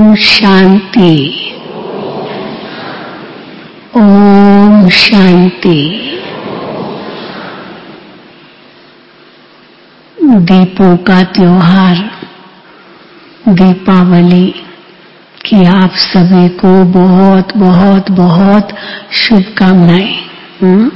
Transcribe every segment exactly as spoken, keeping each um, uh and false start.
ओम शांति। ओम शांति। दीपों का त्योहार दीपावली की आप सभी को बहुत बहुत बहुत शुभकामनाएं।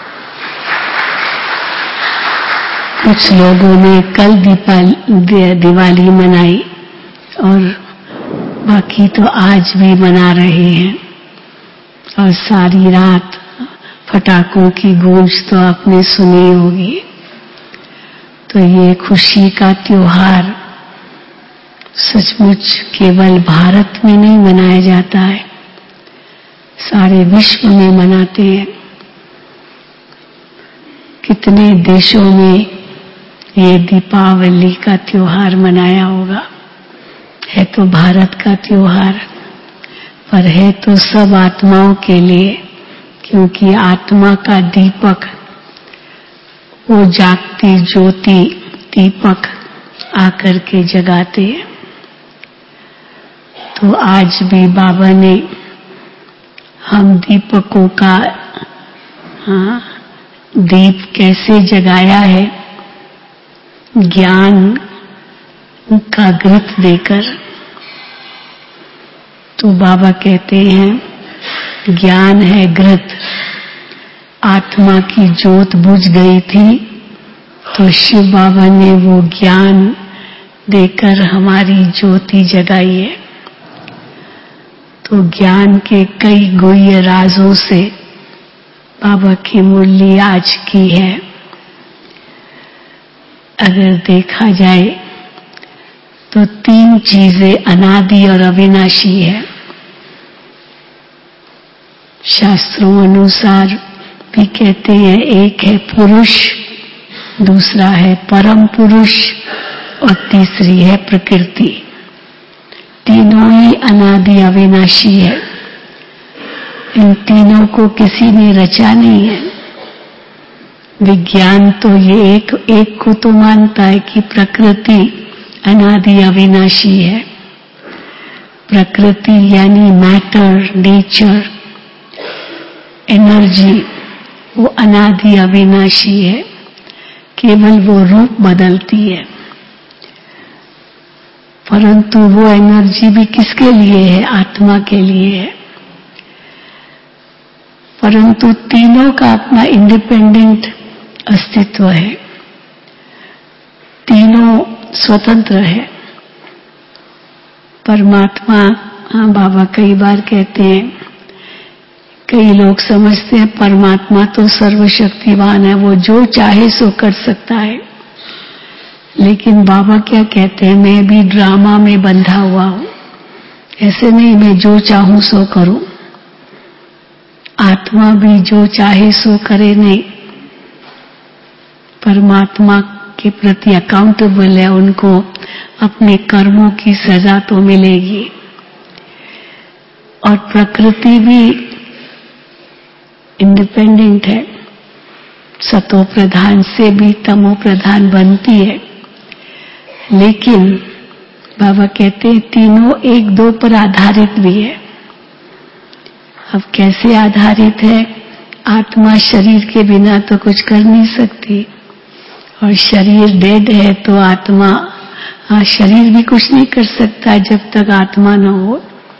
कुछ लोगों ने कल दीपा दिवाली मनाई और बाकी तो आज भी मना रहे हैं, और सारी रात फटाकों की गूंज तो आपने सुनी होगी। तो ये खुशी का त्योहार सचमुच केवल भारत में नहीं मनाया जाता है, सारे विश्व में मनाते हैं। कितने देशों में ये दीपावली का त्योहार मनाया होगा। है तो भारत का त्योहार, पर है तो सब आत्माओं के लिए, क्योंकि आत्मा का दीपक, वो जागती ज्योति दीपक आकर के जगाते हैं। तो आज भी बाबा ने हम दीपकों का हाँ, दीप कैसे जगाया है, ज्ञान का घृत देकर। तो बाबा कहते हैं ज्ञान है घृत। आत्मा की ज्योत बुझ गई थी तो शिव बाबा ने वो ज्ञान देकर हमारी ज्योति जगाई है। तो ज्ञान के कई गुह्य राजों से बाबा की मुरली आज की है। अगर देखा जाए तो तीन चीजें अनादि और अविनाशी है। शास्त्रों अनुसार भी कहते हैं, एक है पुरुष, दूसरा है परम पुरुष और तीसरी है प्रकृति। तीनों ही अनादि अविनाशी है। इन तीनों को किसी ने रचा नहीं है। विज्ञान तो ये एक एक को तो मानता है कि प्रकृति अनादि अविनाशी है। प्रकृति यानी मैटर, नेचर, एनर्जी, वो अनादि अविनाशी है, केवल वो रूप बदलती है। परंतु वो एनर्जी भी किसके लिए है? आत्मा के लिए है। परंतु तीनों का अपना इंडिपेंडेंट अस्तित्व है, तीनों स्वतंत्र है। परमात्मा, हाँ बाबा कई बार कहते हैं, कई लोग समझते हैं परमात्मा तो सर्वशक्तिवान है, वो जो चाहे सो कर सकता है। लेकिन बाबा क्या कहते हैं, मैं भी ड्रामा में बंधा हुआ हूं। ऐसे नहीं मैं जो चाहूं सो करूं। आत्मा भी जो चाहे सो करे नहीं। परमात्मा के प्रति अकाउंटेबल है, उनको अपने कर्मों की सजा तो मिलेगी। और प्रकृति भी इंडिपेंडेंट है, सतो प्रधान से भी तमो प्रधान बनती है। लेकिन बाबा कहते हैं तीनों एक दो पर आधारित भी है। अब कैसे आधारित है? आत्मा शरीर के बिना तो कुछ कर नहीं सकती, और शरीर डेड है तो आत्मा, हाँ शरीर भी कुछ नहीं कर सकता जब तक आत्मा न हो।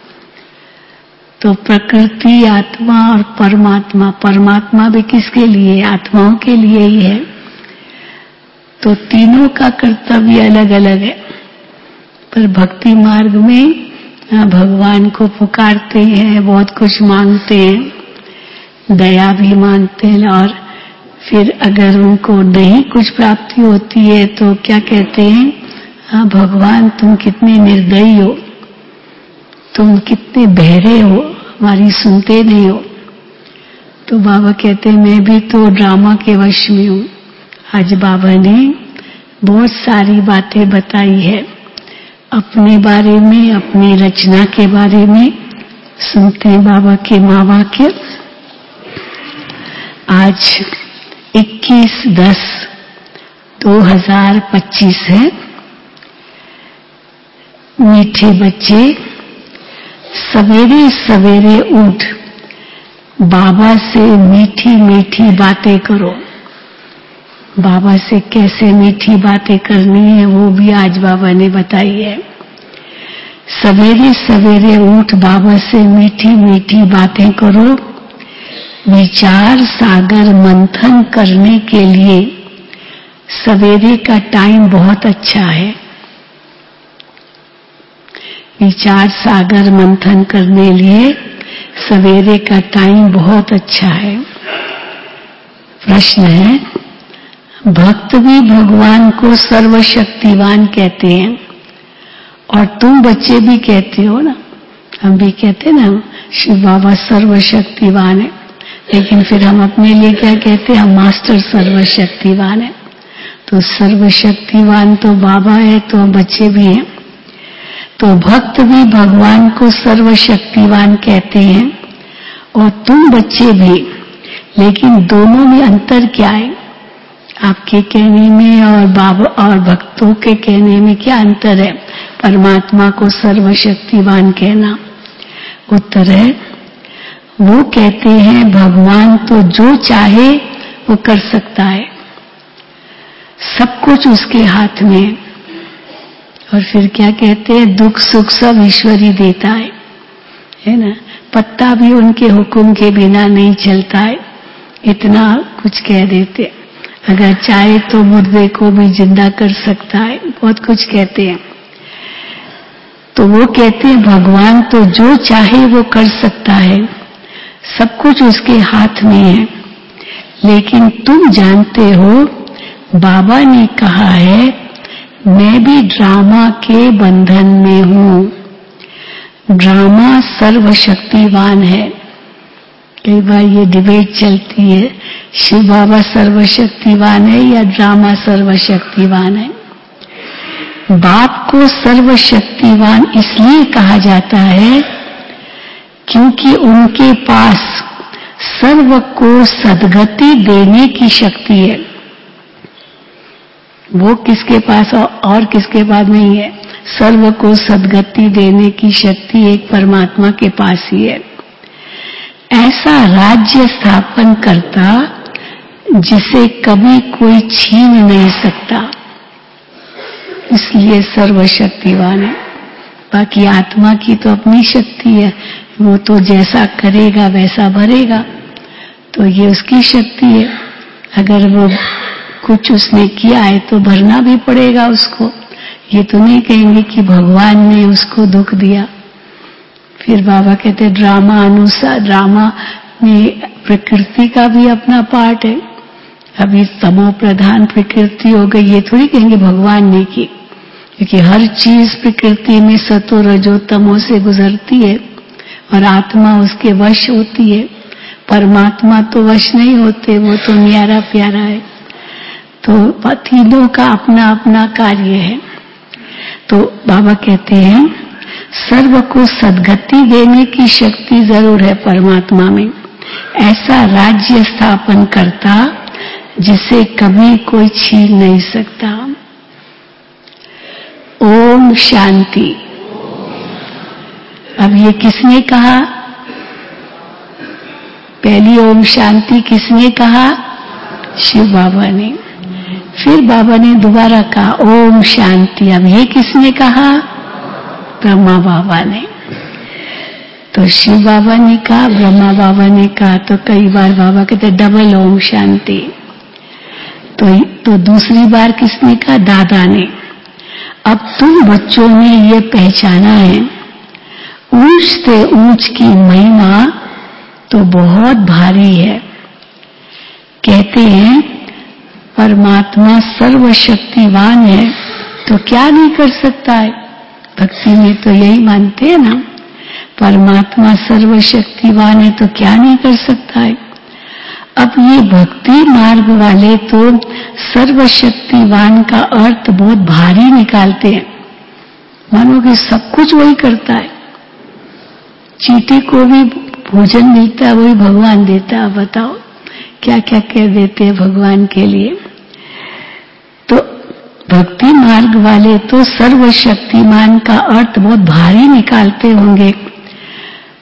तो प्रकृति, आत्मा और परमात्मा, परमात्मा भी किसके लिए? आत्माओं के लिए ही है। तो तीनों का कर्तव्य अलग अलग है। पर भक्ति मार्ग में भगवान को पुकारते हैं, बहुत कुछ मांगते हैं, दया भी मांगते हैं, और फिर अगर उनको नहीं कुछ प्राप्ति होती है तो क्या कहते हैं, हाँ भगवान तुम कितने निर्दयी हो, तुम कितने बहरे हो, हमारी सुनते नहीं हो। तो बाबा कहते हैं मैं भी तो ड्रामा के वश में हूं। आज बाबा ने बहुत सारी बातें बताई है अपने बारे में, अपनी रचना के बारे में। सुनते हैं बाबा के माँ वाक्य। आज इक्कीस दस दो हजार पच्चीस है। मीठे बच्चे सवेरे सवेरे उठ बाबा से मीठी मीठी बातें करो। बाबा से कैसे मीठी बातें करनी है वो भी आज बाबा ने बताई है। सवेरे सवेरे उठ बाबा से मीठी मीठी बातें करो। विचार सागर मंथन करने के लिए सवेरे का टाइम बहुत अच्छा है। विचार सागर मंथन करने लिए सवेरे का टाइम बहुत अच्छा है। प्रश्न है, भक्त भी भगवान को सर्वशक्तिवान कहते हैं और तुम बच्चे भी कहते हो ना, हम भी कहते ना शिव बाबा सर्वशक्तिवान है, लेकिन फिर हम अपने लिए क्या कहते हैं, हम मास्टर सर्वशक्तिवान है। तो सर्वशक्तिवान तो बाबा है, तो हम बच्चे भी हैं। तो भक्त भी भगवान को सर्वशक्तिवान कहते हैं और तुम बच्चे भी, लेकिन दोनों में अंतर क्या है? आपके कहने में और बाबा और भक्तों के कहने में क्या अंतर है? परमात्मा को सर्वशक्तिवान कहना। उत्तर है, वो कहते हैं भगवान तो जो चाहे वो कर सकता है, सब कुछ उसके हाथ में है। और फिर क्या कहते हैं, दुख सुख सब ईश्वर ही देता है, है ना। पत्ता भी उनके हुक्म के बिना नहीं चलता है, इतना कुछ कह देते। अगर चाहे तो मुर्दे को भी जिंदा कर सकता है, बहुत कुछ कहते हैं। तो वो कहते हैं भगवान तो जो चाहे वो कर सकता है, सब कुछ उसके हाथ में है। लेकिन तुम जानते हो बाबा ने कहा है मैं भी ड्रामा के बंधन में हूं। ड्रामा सर्वशक्तिवान है। कई बार ये डिबेट चलती है, शिव बाबा सर्वशक्तिवान है या ड्रामा सर्वशक्तिवान है। बाप को सर्वशक्तिवान इसलिए कहा जाता है क्योंकि उनके पास सर्व को सद्गति देने की शक्ति है। वो किसके पास और किसके पास नहीं है? सर्व को सद्गति देने की शक्ति एक परमात्मा के पास ही है। ऐसा राज्य स्थापन करता जिसे कभी कोई छीन नहीं सकता, इसलिए सर्वशक्तिवान है। बाकी आत्मा की तो अपनी शक्ति है, वो तो जैसा करेगा वैसा भरेगा, तो ये उसकी शक्ति है। अगर वो कुछ उसने किया है तो भरना भी पड़ेगा उसको। ये तो नहीं कहेंगे कि भगवान ने उसको दुख दिया। फिर बाबा कहते ड्रामा अनुसार, ड्रामा में प्रकृति का भी अपना पार्ट है। अभी तमो प्रधान प्रकृति हो गई, ये थोड़ी कहेंगे भगवान ने की, क्योंकि हर चीज प्रकृति में सतो रजो तमो से गुजरती है और आत्मा उसके वश होती है। परमात्मा तो वश नहीं होते, वो तो न्यारा प्यारा है। तो तीनों का अपना अपना कार्य है। तो बाबा कहते हैं सर्व को सद्गति देने की शक्ति जरूर है परमात्मा में। ऐसा राज्य स्थापन करता जिसे कभी कोई छीन नहीं सकता। ओम शांति। अब ये किसने कहा? पहली ओम शांति किसने कहा? शिव बाबा ने। फिर बाबा ने दोबारा कहा ओम शांति। अब ये किसने कहा? ब्रह्मा बाबा ने। तो शिव बाबा ने कहा, ब्रह्मा बाबा ने कहा, तो कई बार बाबा कहते डबल ओम शांति। तो तो दूसरी बार किसने कहा? दादा ने। अब तुम बच्चों ने ये पहचाना है ऊंच से ऊंच की महिमा तो बहुत भारी है। कहते हैं परमात्मा सर्वशक्तिवान है तो क्या नहीं कर सकता है। भक्ति में तो यही मानते हैं ना, परमात्मा सर्वशक्तिवान है तो क्या नहीं कर सकता है। अब ये भक्ति मार्ग वाले तो सर्वशक्तिवान का अर्थ बहुत भारी निकालते हैं, मानो कि सब कुछ वही करता है। चींटी को भी भोजन मिलता है वही भगवान देता है। बताओ क्या क्या कह देते हैं भगवान के लिए। तो भक्ति मार्ग वाले तो सर्वशक्तिमान का अर्थ बहुत भारी निकालते होंगे,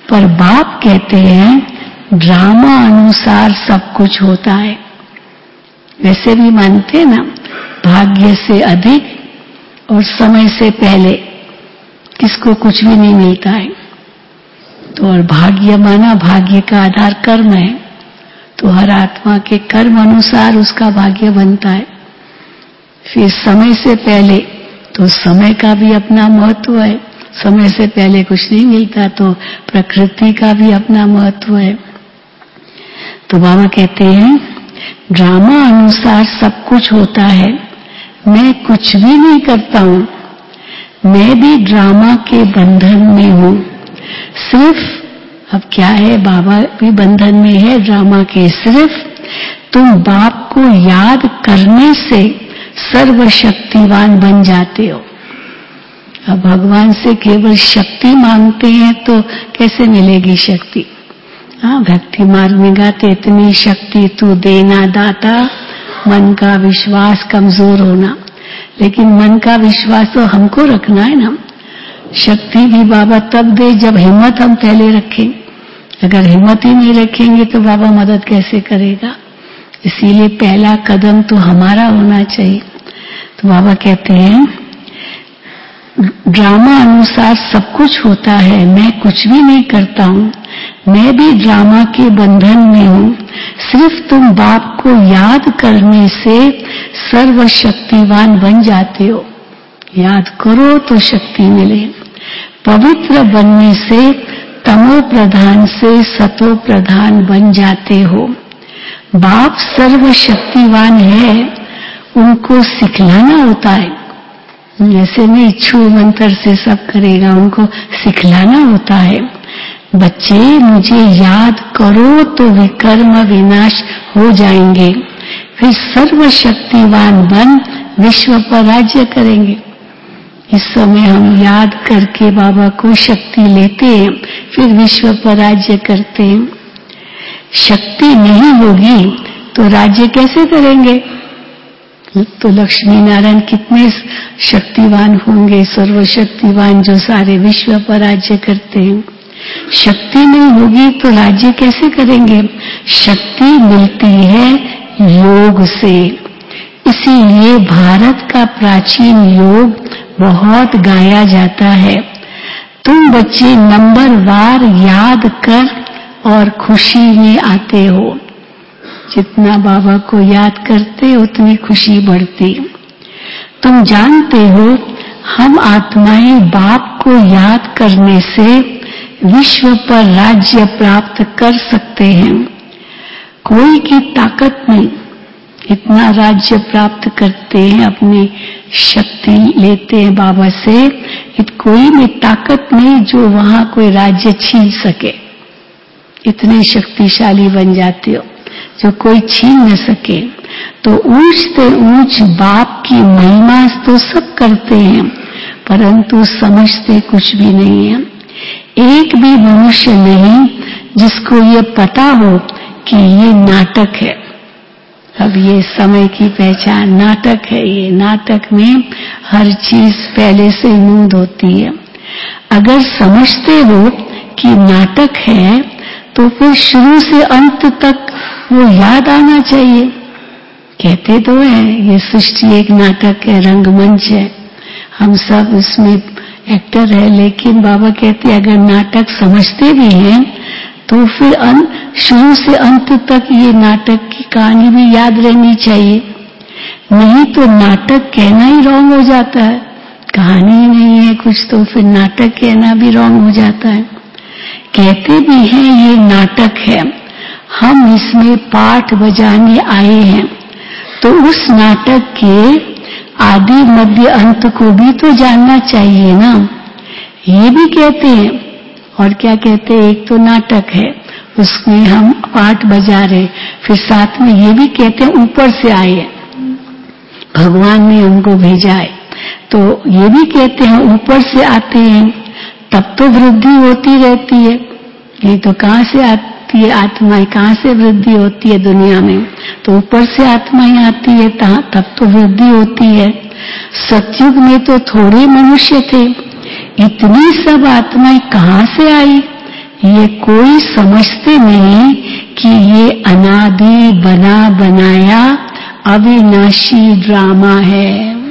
पर बाप कहते हैं ड्रामा अनुसार सब कुछ होता है। वैसे भी मानते ना, भाग्य से अधिक और समय से पहले किसको कुछ भी नहीं मिलता है। तो और भाग्य माना, भाग्य का आधार कर्म है, तो हर आत्मा के कर्म अनुसार उसका भाग्य बनता है। फिर समय से पहले, तो समय का भी अपना महत्व है, समय से पहले कुछ नहीं मिलता, तो प्रकृति का भी अपना महत्व है। तो बाबा कहते हैं ड्रामा अनुसार सब कुछ होता है, मैं कुछ भी नहीं करता हूं, मैं भी ड्रामा के बंधन में हूं। सिर्फ अब क्या है, बाबा भी बंधन में है ड्रामा के, सिर्फ तुम बाप को याद करने से सर्वशक्तिवान बन जाते हो। अब भगवान से केवल शक्ति मांगते हैं तो कैसे मिलेगी शक्ति? हाँ, भक्ति मार्ग में गाते इतनी शक्ति तू देना दाता, मन का विश्वास कमजोर होना। लेकिन मन का विश्वास तो हमको रखना है ना। शक्ति भी बाबा तब दे जब हिम्मत हम पहले रखें। अगर हिम्मत ही नहीं रखेंगे तो बाबा मदद कैसे करेगा? इसीलिए पहला कदम तो हमारा होना चाहिए। तो बाबा कहते हैं ड्रामा अनुसार सब कुछ होता है, मैं कुछ भी नहीं करता हूं, मैं भी ड्रामा के बंधन में हूं। सिर्फ तुम बाप को याद करने से सर्वशक्तिवान बन जाते हो। याद करो तो शक्ति मिले। पवित्र बनने से तमो प्रधान से सतो प्रधान बन जाते हो। बाप सर्वशक्तिवान है, उनको सिखलाना होता है। ऐसे नहीं छू मंत्र से सब करेगा, उनको सिखलाना होता है। बच्चे मुझे याद करो तो विकर्म विनाश हो जाएंगे, फिर सर्वशक्तिवान बन विश्व पर राज्य करेंगे। इस समय हम याद करके बाबा को शक्ति लेते हैं, फिर विश्व पर राज्य करते हैं। शक्ति नहीं होगी तो राज्य कैसे करेंगे? तो लक्ष्मी नारायण कितने शक्तिवान होंगे, सर्वशक्तिवान जो सारे विश्व पर राज्य करते हैं। शक्ति नहीं होगी तो राज्य कैसे करेंगे? शक्ति मिलती है योग से। इसीलिए भारत का प्राचीन योग बहुत गाया जाता है। तुम बच्चे नंबर वार याद कर और खुशी में आते हो। जितना बाबा को याद करते उतनी खुशी बढ़ती। तुम जानते हो हम आत्माएं बाप को याद करने से विश्व पर राज्य प्राप्त कर सकते हैं। कोई की ताकत नहीं, इतना राज्य प्राप्त करते हैं, अपनी शक्ति लेते हैं बाबा से। कोई में ताकत नहीं जो वहां कोई राज्य छीन सके। इतने शक्तिशाली बन जाते हो जो कोई छीन न सके। तो ऊंच से ऊंच बाप की महिमा तो सब करते हैं, परंतु समझते कुछ भी नहीं है। एक भी मनुष्य नहीं जिसको ये पता हो कि ये नाटक है। अब ये समय की पहचान नाटक है। ये नाटक में हर चीज पहले से नूंद होती है। अगर समझते हो कि नाटक है तो फिर शुरू से अंत तक वो याद आना चाहिए। कहते तो है ये सृष्टि एक नाटक है, रंगमंच है, हम सब उसमें एक्टर है। लेकिन बाबा कहते अगर नाटक समझते भी हैं तो फिर शुरू से अंत तक ये नाटक की कहानी भी याद रहनी चाहिए। नहीं तो नाटक कहना ही रॉन्ग हो जाता है। कहानी ही नहीं है कुछ तो फिर नाटक कहना भी रॉन्ग हो जाता है। कहते भी हैं ये नाटक है, हम इसमें पाठ बजाने आए हैं, तो उस नाटक के आदि मध्य अंत को भी तो जानना चाहिए ना। ये भी कहते हैं। और क्या कहते हैं? एक तो नाटक है उसमें हम पाठ बजा रहे, फिर साथ में ये भी कहते हैं ऊपर से आए हैं, भगवान ने हमको भेजा है। तो ये भी कहते हैं ऊपर से आते हैं, तब तो वृद्धि होती रहती है। नहीं तो कहां से आती है आत्माएं, कहां से वृद्धि होती है दुनिया में? तो ऊपर से आत्माएं आती है, तब तो वृद्धि होती है। सतयुग में तो थोड़े मनुष्य थे, इतनी सब आत्माएं कहां से आई? ये कोई समझते नहीं कि ये अनादि बना बनाया अविनाशी ड्रामा है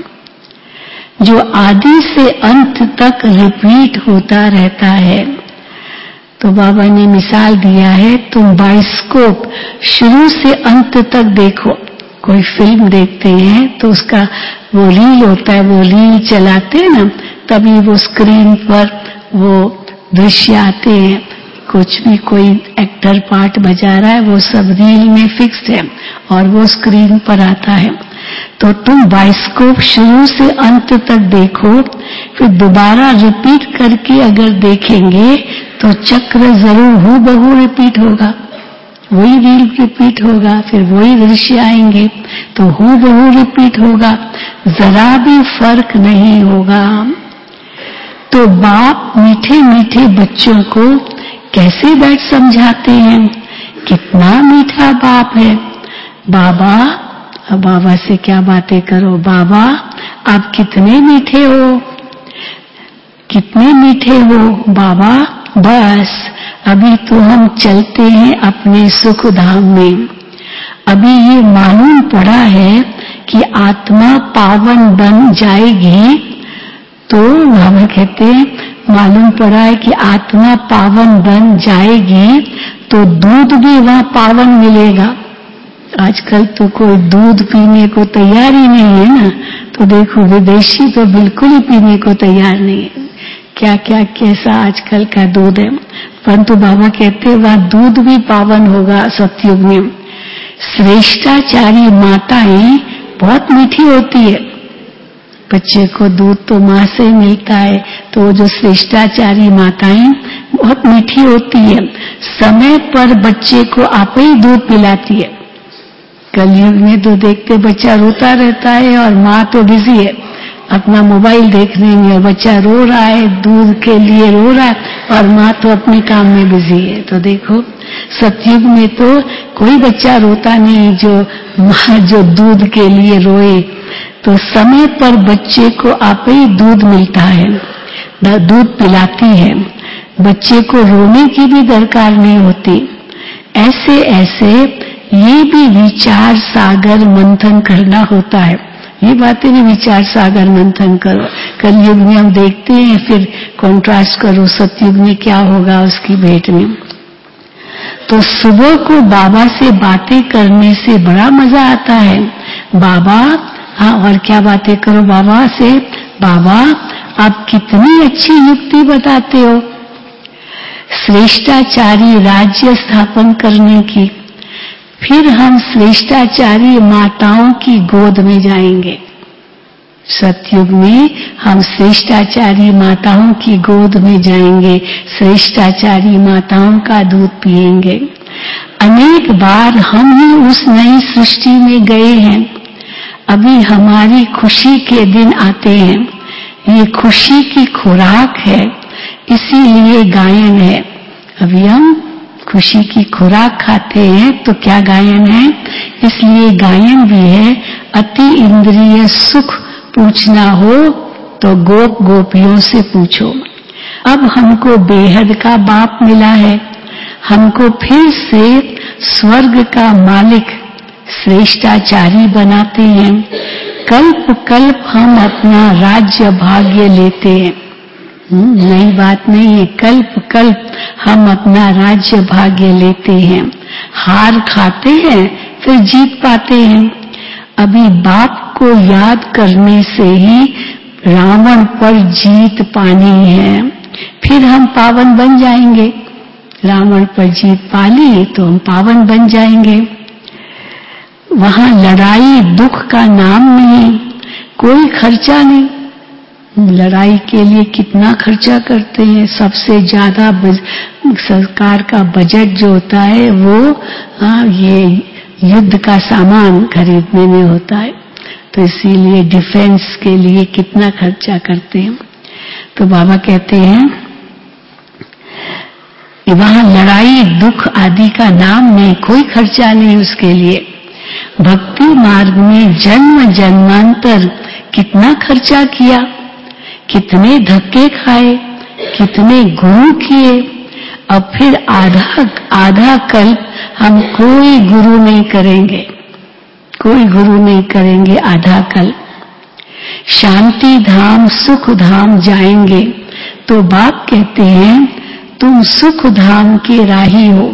जो आदि से अंत तक रिपीट होता रहता है। तो बाबा ने मिसाल दिया है, तुम बाइस्कोप शुरू से अंत तक देखो। कोई फिल्म देखते हैं तो उसका वो रील होता है, वो रील चलाते हैं ना, तभी वो स्क्रीन पर वो दृश्य आते हैं। कुछ भी कोई एक्टर पार्ट बजा रहा है वो सब रील में फिक्स्ड है और वो स्क्रीन पर आता है। तो तुम बाइस्कोप शुरू से अंत तक देखो, फिर दोबारा रिपीट करके अगर देखेंगे तो चक्र जरूर हूबहू रिपीट होगा, वही रील रिपीट होगा, फिर वही दृश्य आएंगे तो हूबहू रिपीट होगा, जरा भी फर्क नहीं होगा। तो बाप मीठे मीठे बच्चों को कैसे बैठ समझाते हैं, कितना मीठा बाप है। बाबा, अब बाबा से क्या बातें करो, बाबा आप कितने मीठे हो, कितने मीठे हो बाबा। बस अभी तो हम चलते हैं अपने सुख धाम में। अभी ये मालूम पड़ा है कि आत्मा पावन बन जाएगी, तो बाबा कहते हैं मालूम पड़ा है कि आत्मा पावन बन जाएगी तो दूध भी वहां पावन मिलेगा। आजकल तो कोई दूध पीने को तैयार ही नहीं है ना, तो देखो विदेशी तो बिल्कुल ही पीने को तैयार नहीं है, क्या क्या कैसा आजकल का दूध है। परंतु बाबा कहते हैं वह दूध भी पावन होगा सतयुग में। श्रेष्ठाचारी माताएं बहुत मीठी होती है, बच्चे को दूध तो माँ से ही मिलता है, तो वो जो श्रेष्ठाचारी माताएं बहुत मीठी होती है, समय पर बच्चे को आप ही दूध पिलाती है। कलयुग में तो देखते बच्चा रोता रहता है और माँ तो बिजी है अपना मोबाइल देखने में, बच्चा रो रहा है दूध के लिए रो रहा है और माँ तो अपने काम में बिजी है। तो देखो सतयुग में तो कोई बच्चा रोता नहीं जो माँ जो दूध के लिए रोए। तो समय पर बच्चे को आप ही दूध मिलता है, दूध पिलाती है, बच्चे को रोने की भी दरकार नहीं होती। ऐसे ऐसे ये भी विचार सागर मंथन करना होता है, ये बातें भी विचार सागर मंथन करो। कलयुग में हम देखते हैं, फिर कॉन्ट्रास्ट करो सतयुग में क्या होगा उसकी भेंट में। तो सुबह को बाबा से बातें करने से बड़ा मजा आता है। बाबा, हाँ और क्या बातें करो बाबा से, बाबा आप कितनी अच्छी युक्ति बताते हो श्रेष्ठाचारी राज्य स्थापन करने की। फिर हम श्रेष्ठाचारी माताओं की गोद में जाएंगे। सतयुग में हम श्रेष्ठाचारी माताओं की गोद में जाएंगे, श्रेष्ठाचारी माताओं का दूध पिएंगे। अनेक बार हम ही उस नई सृष्टि में गए हैं, अभी हमारी खुशी के दिन आते हैं। ये खुशी की खुराक है, इसीलिए गायन है। अभी हम खुशी की खुराक खाते हैं तो क्या गायन है, इसलिए गायन भी है। अति इंद्रिय सुख पूछना हो तो गोप गोपियों से पूछो। अब हमको बेहद का बाप मिला है, हमको फिर से स्वर्ग का मालिक श्रेष्ठाचारी बनाते हैं। कल्प कल्प हम अपना राज्य भाग्य लेते हैं, नई बात नहीं है। कल्प कल्प हम अपना राज्य भाग्य लेते हैं, हार खाते हैं फिर जीत पाते हैं। अभी बाप को याद करने से ही रावण पर जीत पानी है, फिर हम पावन बन जाएंगे। रावण पर जीत पाली तो हम पावन बन जाएंगे। वहां लड़ाई दुख का नाम नहीं, कोई खर्चा नहीं। लड़ाई के लिए कितना खर्चा करते हैं, सबसे ज्यादा सरकार का बजट जो होता है वो आ, ये युद्ध का सामान खरीदने में होता है, तो इसीलिए डिफेंस के लिए कितना खर्चा करते हैं। तो बाबा कहते हैं वहां लड़ाई दुख आदि का नाम नहीं, कोई खर्चा नहीं उसके लिए। भक्ति मार्ग में जन्म जन्मांतर कितना खर्चा किया, कितने धक्के खाए, कितने गुरु किए, अब फिर आधा आधा कल्प हम कोई गुरु नहीं करेंगे, कोई गुरु नहीं करेंगे आधा कल्प। शांति धाम सुख धाम जाएंगे तो बाप कहते हैं तुम सुख धाम के राही हो,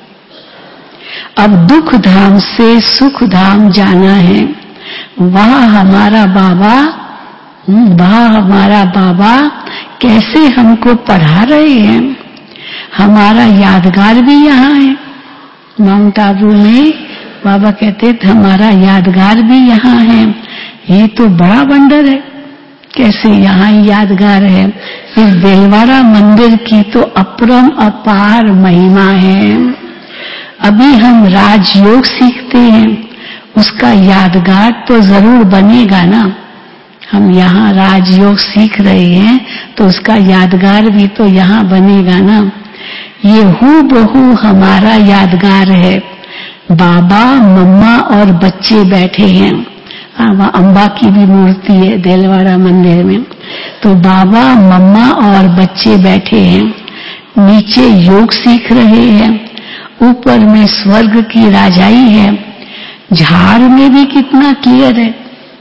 अब दुख धाम से सुख धाम जाना है। वहां हमारा बाबा वहां हमारा बाबा कैसे हमको पढ़ा रहे हैं। हमारा यादगार भी यहाँ है माउंट आबू में। बाबा कहते थे हमारा यादगार भी यहाँ है। ये तो बड़ा वंडर है, कैसे यहाँ यादगार है। इस देलवाड़ा मंदिर की तो अपरम अपार महिमा है। अभी हम राजयोग सीखते हैं, उसका यादगार तो जरूर बनेगा ना। हम यहाँ राजयोग सीख रहे हैं तो उसका यादगार भी तो यहाँ बनेगा ना। ये हूबहू हमारा यादगार है। बाबा मम्मा और बच्चे बैठे हैं। वहाँ अम्बा की भी मूर्ति है देलवाड़ा मंदिर में। तो बाबा मम्मा और बच्चे बैठे हैं, नीचे योग सीख रहे हैं, ऊपर में स्वर्ग की राजाई है। झाड़ में भी कितना क्लियर है,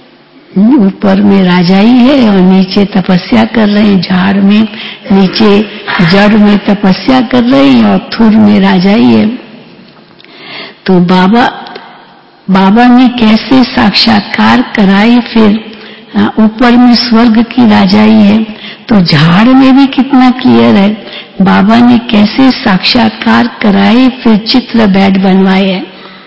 ऊपर में राजाई है और नीचे तपस्या कर रहे हैं। झाड़ में नीचे जड़ में तपस्या कर रहे हैं और थुर में राजाई है। तो बाबा बाबा ने कैसे साक्षात्कार कराए, फिर ऊपर में स्वर्ग की राजाई है। तो झाड़ में भी कितना क्लियर है, बाबा ने कैसे साक्षात्कार कराए, फिर चित्र बेड बनवाए हैं।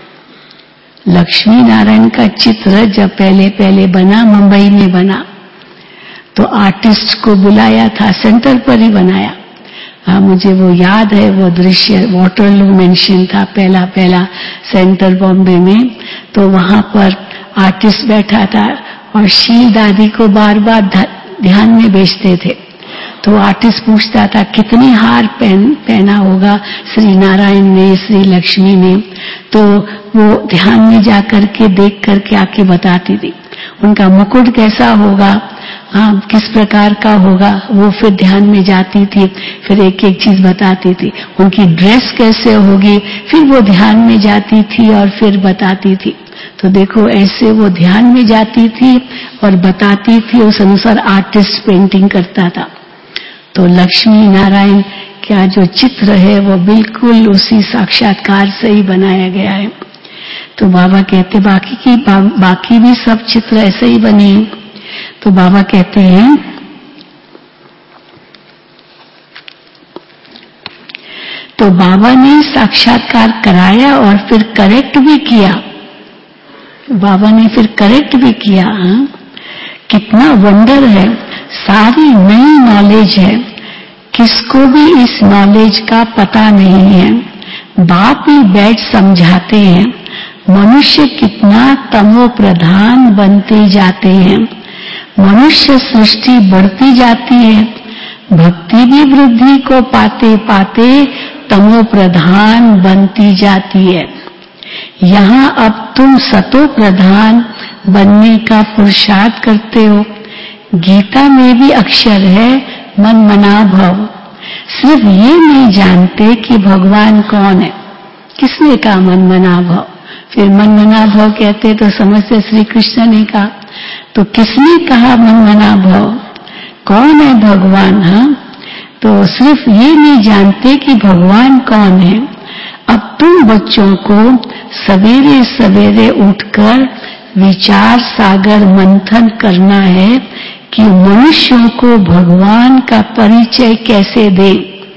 लक्ष्मी नारायण का चित्र जब पहले पहले बना, मुंबई में बना, तो आर्टिस्ट को बुलाया था, सेंटर पर ही बनाया। हाँ, मुझे वो याद है, वो दृश्य वाटरलू मेंशन था पहला पहला सेंटर बॉम्बे में। तो वहां पर आर्टिस्ट बैठा था और शील दादी को बार बार ध्यान में भेजते थे। तो आर्टिस्ट पूछता था कितने हार पहन पहना होगा श्री नारायण ने, श्री लक्ष्मी ने। तो वो ध्यान में जाकर के देख करके आके बताती थी। उनका मुकुट कैसा होगा, हाँ किस प्रकार का होगा, वो फिर ध्यान में जाती थी, फिर एक एक चीज बताती थी। उनकी ड्रेस कैसे होगी, फिर वो ध्यान में जाती थी और फिर बताती थी। तो देखो ऐसे वो ध्यान में जाती थी और बताती थी, उस अनुसार आर्टिस्ट पेंटिंग करता था। तो लक्ष्मी नारायण का जो चित्र है वो बिल्कुल उसी साक्षात्कार से ही बनाया गया है। तो बाबा कहते बाकी की बा, बाकी भी सब चित्र ऐसे ही बने हैं। तो बाबा कहते हैं तो बाबा ने साक्षात्कार कराया और फिर करेक्ट भी किया। बाबा ने फिर करेक्ट भी किया। हाँ? कितना वंडर है, सारी नई नॉलेज है, किसको भी इस नॉलेज का पता नहीं है। बाप ही बैठ समझाते हैं। मनुष्य कितना तमो प्रधान बनते जाते हैं, मनुष्य सृष्टि बढ़ती जाती है, भक्ति भी वृद्धि को पाते पाते तमो प्रधान बनती जाती है। यहाँ अब तुम सतो प्रधान बनने का पुरुषार्थ करते हो। गीता में भी अक्षर है मन मना भव। सिर्फ ये नहीं जानते कि भगवान कौन है। किसने कहा मन मना भव? फिर मन मना भव कहते तो समझते श्री कृष्ण ने कहा। तो किसने कहा मन मना भव? कौन है भगवान? हाँ, तो सिर्फ ये नहीं जानते कि भगवान कौन है। अब तुम बच्चों को सवेरे सवेरे उठकर विचार सागर मंथन करना है कि मनुष्यों को भगवान का परिचय कैसे दे।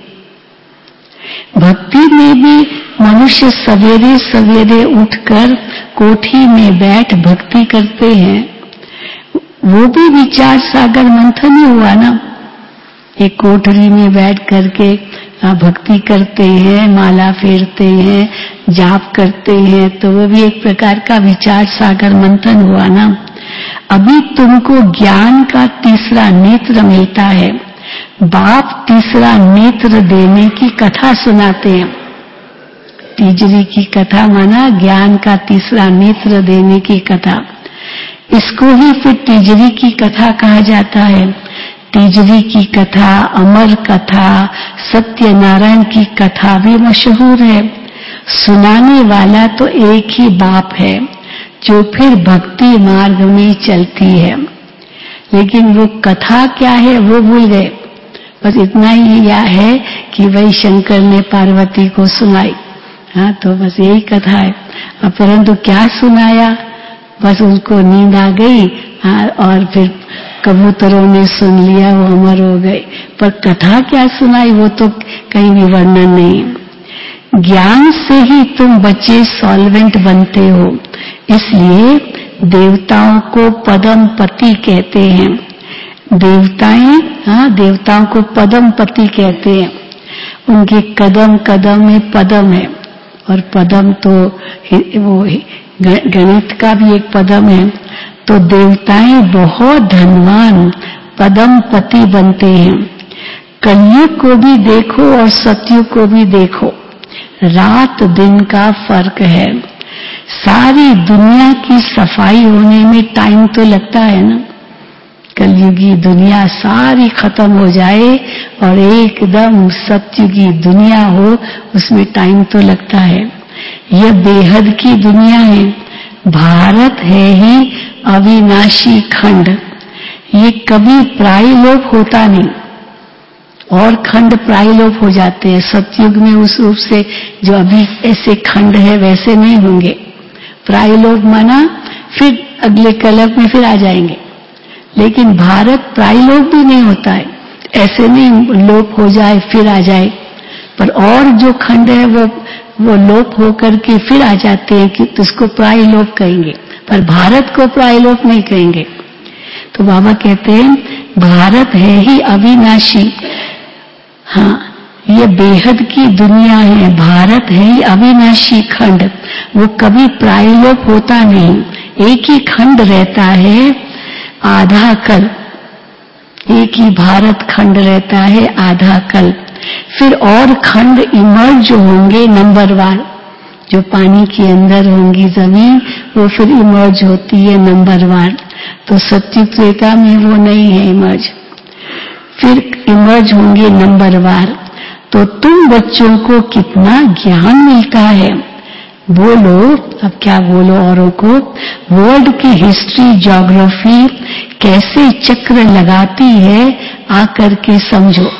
भक्ति में भी मनुष्य सवेरे सवेरे उठकर कोठी में बैठ भक्ति करते हैं, वो भी विचार सागर मंथन ही हुआ ना। एक कोठरी में बैठ करके भक्ति करते हैं, माला फेरते हैं, जाप करते हैं, तो वो भी एक प्रकार का विचार सागर मंथन हुआ ना। अभी तुमको ज्ञान का तीसरा नेत्र मिलता है। बाप तीसरा नेत्र देने की कथा सुनाते हैं। तीजरी की कथा माना ज्ञान का तीसरा नेत्र देने की कथा। इसको ही फिर तीजरी की कथा कहा जाता है। तीजरी की कथा, अमर कथा, सत्यनारायण की कथा भी मशहूर है। सुनाने वाला तो एक ही बाप है जो फिर भक्ति मार्ग में चलती है, लेकिन वो कथा क्या है वो भूल गए। बस इतना ही यह है कि वही शंकर ने पार्वती को सुनाई, हाँ, तो बस यही कथा है। और परंतु क्या सुनाया, बस उसको नींद आ गई, हाँ, और फिर कबूतरों ने सुन लिया, वो अमर हो गए। पर कथा क्या सुनाई वो तो कहीं भी वर्णन नहीं। ज्ञान से ही तुम बच्चे सॉल्वेंट बनते हो, इसलिए देवताओं को पदम पति कहते हैं। देवताएं, हाँ, देवताओं को पदम पति कहते हैं। उनके कदम कदम में पदम है, और पदम तो वो गणित का भी एक पदम है। तो देवताएं बहुत धनवान पदम पति बनते हैं। कलयुग को भी देखो और सतयुग को भी देखो, रात दिन का फर्क है। सारी दुनिया की सफाई होने में टाइम तो लगता है ना। कलयुगी दुनिया सारी खत्म हो जाए और एकदम सतयुगी दुनिया हो, उसमें टाइम तो लगता है। यह बेहद की दुनिया है। भारत है ही अविनाशी खंड, ये कभी प्रायलोप होता नहीं, और खंड प्रायलोप हो जाते हैं। सतयुग में उस रूप से जो अभी ऐसे खंड है वैसे नहीं होंगे। प्रायलोप माना फिर अगले कल्प में फिर आ जाएंगे, लेकिन भारत प्रायलोप भी नहीं होता है। ऐसे नहीं लोप हो जाए फिर आ जाए, पर और जो खंड है वो वो लोप होकर के फिर आ जाते हैं कि तो इसको प्रायलोप कहेंगे, पर भारत को प्रायलोप नहीं कहेंगे। तो बाबा कहते हैं भारत है ही अविनाशी, हाँ, ये बेहद की दुनिया है। भारत है ही अविनाशी खंड, वो कभी प्रायलोप होता नहीं, एक ही खंड रहता है आधा कल। एक ही भारत खंड रहता है आधा कल, फिर और खंड इमर्ज होंगे नंबरवार। जो पानी के अंदर होंगी जमीन, वो फिर इमर्ज होती है नंबरवार। तो सत्युग त्रेता में वो नहीं है इमर्ज, फिर इमर्ज होंगे नंबरवार। तो तुम बच्चों को कितना ज्ञान मिलता है, बोलो। अब क्या बोलो औरों को, वर्ल्ड की हिस्ट्री ज्योग्राफी कैसे चक्र लगाती है आकर के समझो।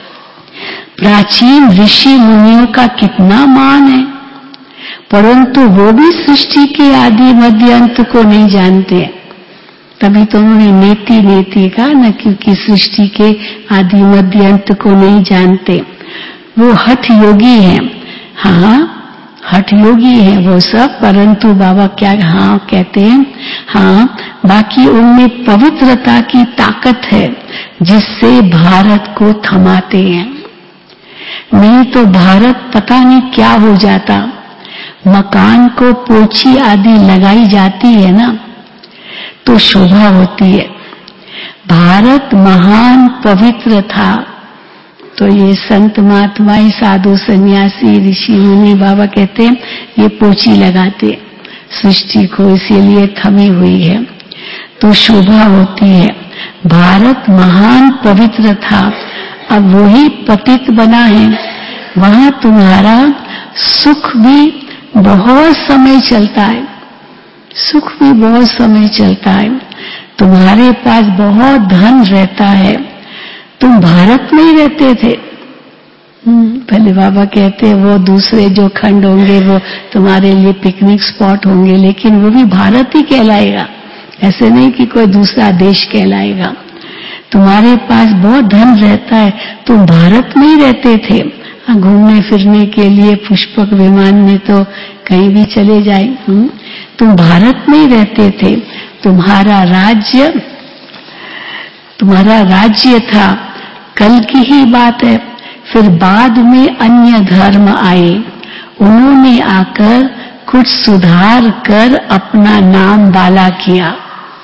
प्राचीन ऋषि मुनियों का कितना मान है, परंतु वो भी सृष्टि के आदि मध्य अंत को नहीं जानते। तभी तो उन्होंने नेति नेति कहा न, क्योंकि सृष्टि के आदि मध्य अंत को नहीं जानते। वो हठ योगी हैं, हाँ, हठ योगी है वो सब, परंतु बाबा क्या हाँ कहते हैं, हाँ, बाकी उनमें पवित्रता की ताकत है जिससे भारत को थमाते हैं। नहीं तो भारत पता नहीं क्या हो जाता। मकान को पोछी आदि लगाई जाती है ना, तो शोभा होती है। भारत महान पवित्र था, तो ये संत महात्माएं, साधु सन्यासी ऋषि मुनि बाबा कहते हैं ये पोछी लगाते सृष्टि को, इसीलिए थमी हुई है, तो शोभा होती है। भारत महान पवित्र था, अब वही पतित बना है। वहां तुम्हारा सुख भी बहुत समय चलता है, सुख भी बहुत समय चलता है। तुम्हारे पास बहुत धन रहता है। तुम भारत में ही रहते थे। पहले बाबा कहते हैं वो दूसरे जो खंड होंगे वो तुम्हारे लिए पिकनिक स्पॉट होंगे, लेकिन वो भी भारत ही कहलाएगा, ऐसे नहीं कि कोई दूसरा देश कहलाएगा। तुम्हारे पास बहुत धन रहता है, तुम भारत में ही रहते थे। घूमने फिरने के लिए पुष्पक विमान में तो कहीं भी चले जाए। तुम भारत में ही रहते थे। तुम्हारा राज्य तुम्हारा राज्य था, कल की ही बात है। फिर बाद में अन्य धर्म आए, उन्होंने आकर कुछ सुधार कर अपना नाम बाला किया।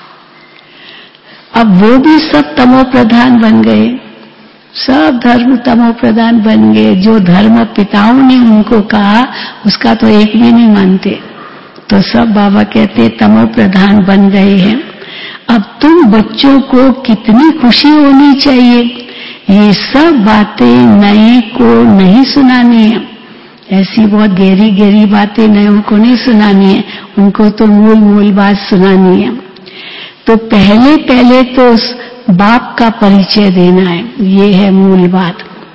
अब वो भी सब तमो प्रधान बन गए, सब धर्म तमो प्रधान बन गए। जो धर्म पिताओं ने उनको कहा उसका तो एक भी नहीं मानते, तो सब बाबा कहते तमो प्रधान बन गए हैं। अब तुम बच्चों को कितनी खुशी होनी चाहिए, ये सब बातें नए को नहीं सुनानी है। ऐसी बहुत गहरी गहरी बातें नयों को नहीं सुनानी है, उनको तो मूल मूल बात सुनानी है। तो पहले पहले तो उस बाप का परिचय देना है, ये है मूल बात।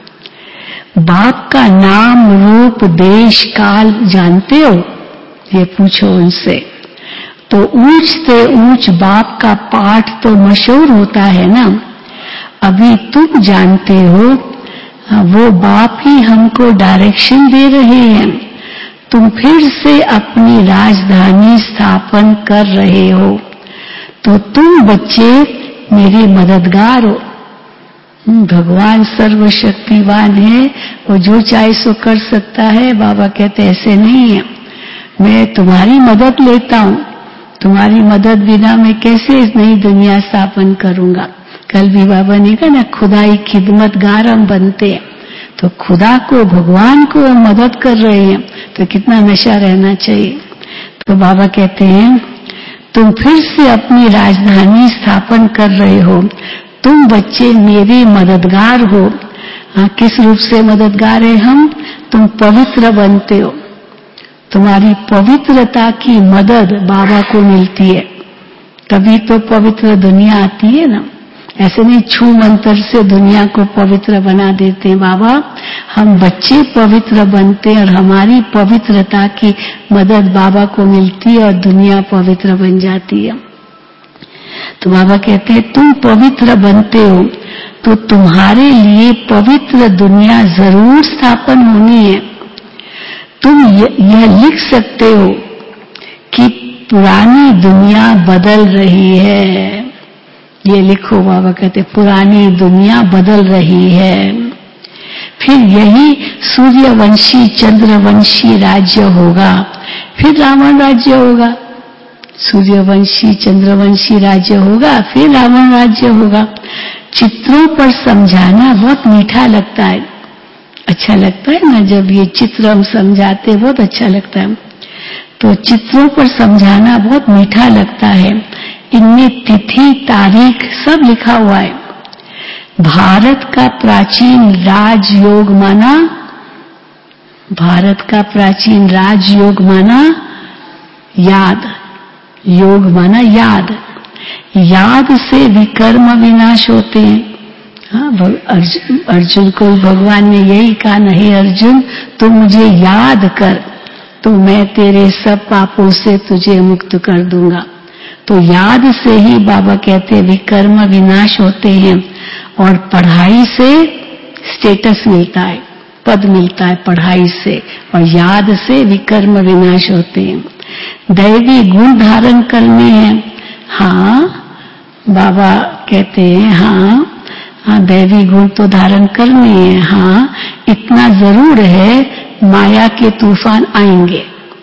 बाप का नाम, रूप, देश, काल जानते हो? ये पूछो उनसे। तो ऊंच से ऊंच बाप का पाठ तो मशहूर होता है ना। अभी तुम जानते हो, वो बाप ही हमको डायरेक्शन दे रहे हैं। तुम फिर से अपनी राजधानी स्थापन कर रहे हो, तो तुम बच्चे मेरे मददगार हो। भगवान सर्वशक्तिवान है, वो जो चाहे सो कर सकता है। बाबा कहते ऐसे नहीं है, मैं तुम्हारी मदद लेता हूँ। तुम्हारी मदद बिना मैं कैसे इस नई दुनिया स्थापन करूंगा। कल भी बाबा ने कहा ना, खुदाई खिदमतगार हम बनते हैं। तो खुदा को, भगवान को हम मदद कर रहे हैं, तो कितना नशा रहना चाहिए। तो बाबा कहते हैं तुम फिर से अपनी राजधानी स्थापन कर रहे हो, तुम बच्चे मेरे मददगार हो। हाँ, किस रूप से मददगार है हम? तुम पवित्र बनते हो, तुम्हारी पवित्रता की मदद बाबा को मिलती है, तभी तो पवित्र दुनिया आती है ना। ऐसे नहीं छू मंत्र से दुनिया को पवित्र बना देते हैं बाबा। हम बच्चे पवित्र बनते हैं और हमारी पवित्रता की मदद बाबा को मिलती है और दुनिया पवित्र बन जाती है। तो बाबा कहते हैं तुम पवित्र बनते हो, तो तुम्हारे लिए पवित्र दुनिया जरूर स्थापन होनी है। तुम यह लिख सकते हो कि पुरानी दुनिया बदल रही है। ये लिखो, बाबा कहते पुरानी दुनिया बदल रही है। फिर यही सूर्यवंशी चंद्रवंशी राज्य होगा, फिर रावण राज्य होगा। सूर्यवंशी चंद्रवंशी राज्य होगा, फिर रावण राज्य होगा। चित्रों पर समझाना बहुत मीठा लगता है, अच्छा लगता है ना। जब ये चित्र हम समझाते बहुत अच्छा लगता है। तो चित्रों पर समझाना बहुत मीठा लगता है। इनमें तिथि तारीख सब लिखा हुआ है। भारत का प्राचीन राजयोग माना, भारत का प्राचीन राजयोग माना याद, योग माना याद। याद से विकर्म विनाश होते हैं। हाँ, अर्जुन, अर्जुन को भगवान ने यही कहा, नहीं अर्जुन तू मुझे याद कर, तो मैं तेरे सब पापों से तुझे मुक्त कर दूंगा। तो याद से ही बाबा कहते विकर्म विनाश होते हैं, और पढ़ाई से स्टेटस मिलता है, पद मिलता है पढ़ाई से, और याद से विकर्म विनाश होते हैं। दैवी गुण धारण करने हैं। हाँ, बाबा कहते हैं हाँ हाँ दैवी गुण तो धारण करने हैं। हाँ, इतना जरूर है माया के तूफान आएंगे।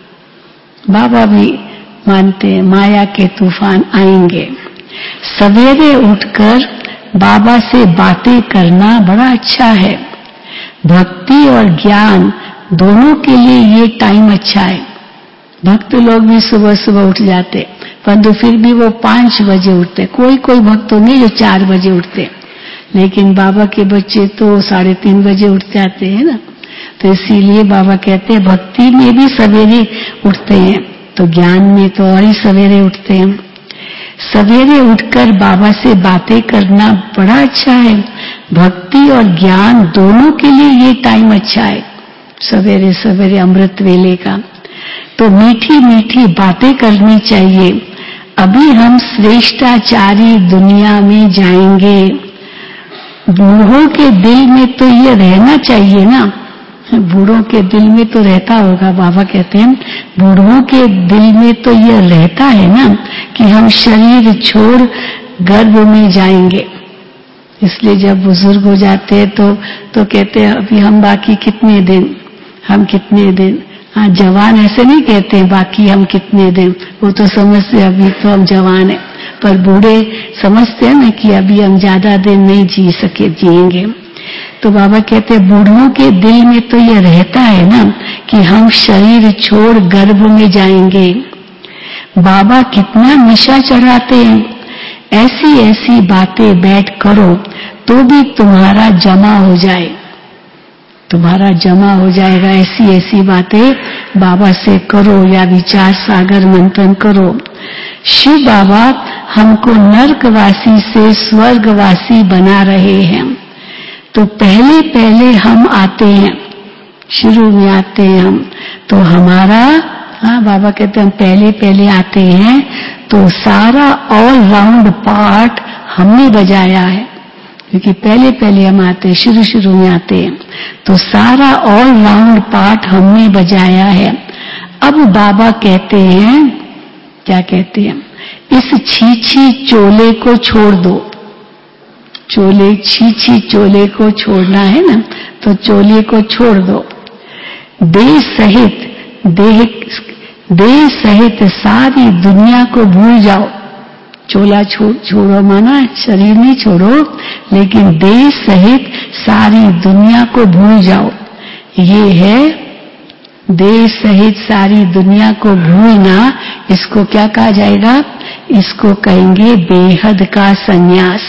बाबा भी मानते हैं माया के तूफान आएंगे। सवेरे उठकर बाबा से बातें करना बड़ा अच्छा है। भक्ति और ज्ञान दोनों के लिए ये टाइम अच्छा है। भक्त लोग भी सुबह सुबह उठ जाते, परंतु फिर भी वो पांच बजे उठते। कोई कोई भक्त होंगे जो चार बजे उठते, लेकिन बाबा के बच्चे तो साढ़े तीन बजे उठ जाते हैं ना। तो इसीलिए बाबा कहते हैं भक्ति में भी सवेरे उठते हैं, तो ज्ञान में तो और ही सवेरे उठते हैं। सवेरे उठकर बाबा से बातें करना बड़ा अच्छा है। भक्ति और ज्ञान दोनों के लिए ये टाइम अच्छा है, सवेरे सवेरे अमृत वेले का। तो मीठी मीठी बातें करनी चाहिए। अभी हम श्रेष्ठाचारी दुनिया में जाएंगे। बूढ़ों के दिल में तो ये रहना चाहिए ना, बूढ़ों के दिल में तो रहता होगा। बाबा कहते हैं बूढ़ों के दिल में तो ये रहता है ना कि हम शरीर छोड़ गर्भ में जाएंगे। इसलिए जब बुजुर्ग हो जाते हैं तो तो कहते हैं अभी हम बाकी कितने दिन, हम कितने दिन। हाँ, जवान ऐसे नहीं कहते बाकी हम कितने दिन, वो तो समझते अभी तो हम जवान है। पर बूढ़े समझते हैं ना कि अभी हम ज्यादा दिन नहीं जी सके जिएंगे। तो बाबा कहते हैं बूढ़ों के दिल में तो ये रहता है ना कि हम शरीर छोड़ गर्भ में जाएंगे। बाबा कितना नशा चढ़ाते हैं। ऐसी ऐसी बातें बैठ करो तो भी तुम्हारा जमा हो जाए, तुम्हारा जमा हो जाएगा। ऐसी ऐसी बातें बाबा से करो या विचार सागर मंथन करो। शिव बाबा हमको नरकवासी से स्वर्गवासी बना रहे हैं, तो पहले पहले हम आते हैं, शुरू में आते हैं हम, तो हमारा, हाँ बाबा कहते हैं हम पहले पहले आते हैं, तो सारा ऑल राउंड पार्ट हमने बजाया है, क्योंकि पहले पहले हम आते हैं, शुरू शुरू में आते हैं, तो सारा ऑल राउंड पार्ट हमने बजाया है। अब बाबा कहते हैं, क्या कहते हैं, इस छीछी चोले को छोड़ दो। चोले, छीछी चोले को छोड़ना है ना, तो चोले को छोड़ दो। देह सहित देह देह सहित सारी दुनिया को भूल जाओ। चोला छोड़ छोड़ो माना शरीर नहीं छोड़ो, लेकिन देह सहित सारी दुनिया को भूल जाओ। ये है देह सहित सारी दुनिया को भूलना, इसको क्या कहा जाएगा, इसको कहेंगे बेहद का संन्यास।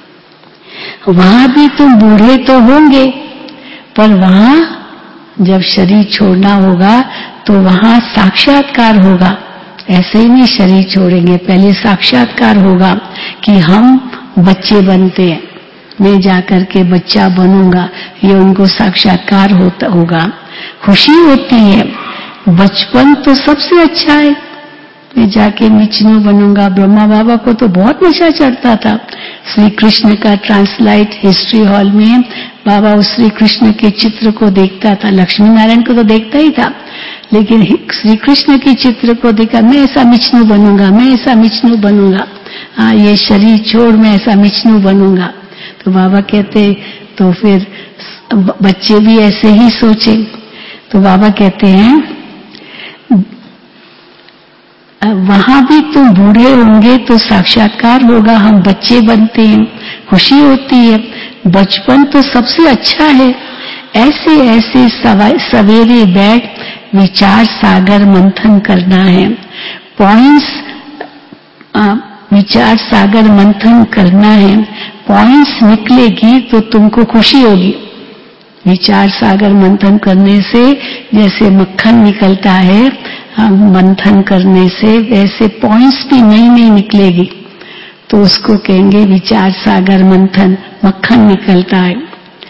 वहां भी तुम बूढ़े तो होंगे, पर वहां जब शरीर छोड़ना होगा तो वहां साक्षात्कार होगा। ऐसे ही नहीं शरीर छोड़ेंगे, पहले साक्षात्कार होगा कि हम बच्चे बनते हैं, मैं जाकर के बच्चा बनूंगा, ये उनको साक्षात्कार होता होगा। खुशी होती है, बचपन तो सबसे अच्छा है, मैं जाके विष्णु बनूंगा। ब्रह्मा बाबा को तो बहुत नशा चढ़ता था। श्री कृष्ण का ट्रांसलाइट हिस्ट्री हॉल में बाबा उस श्री कृष्ण के चित्र को देखता था, लक्ष्मी नारायण को तो देखता ही था, लेकिन श्री कृष्ण के चित्र को देखा, मैं ऐसा विष्णु बनूंगा, मैं ऐसा विष्णु बनूंगा, हाँ ये शरीर छोड़ मैं ऐसा विष्णु बनूंगा। तो बाबा कहते तो फिर बच्चे भी ऐसे ही सोचे। तो बाबा कहते हैं वहां भी तुम बूढ़े होंगे तो साक्षात्कार होगा, हम बच्चे बनते हैं, खुशी होती है, बचपन तो सबसे अच्छा है। ऐसे ऐसे सवेरे बैठ विचार सागर मंथन करना है, पॉइंट्स विचार सागर मंथन करना है, पॉइंट्स निकलेगी तो तुमको खुशी होगी। विचार सागर मंथन करने से जैसे मक्खन निकलता है, मंथन करने से वैसे पॉइंट्स भी नई नई निकलेगी, तो उसको कहेंगे विचार सागर मंथन, मक्खन निकलता है।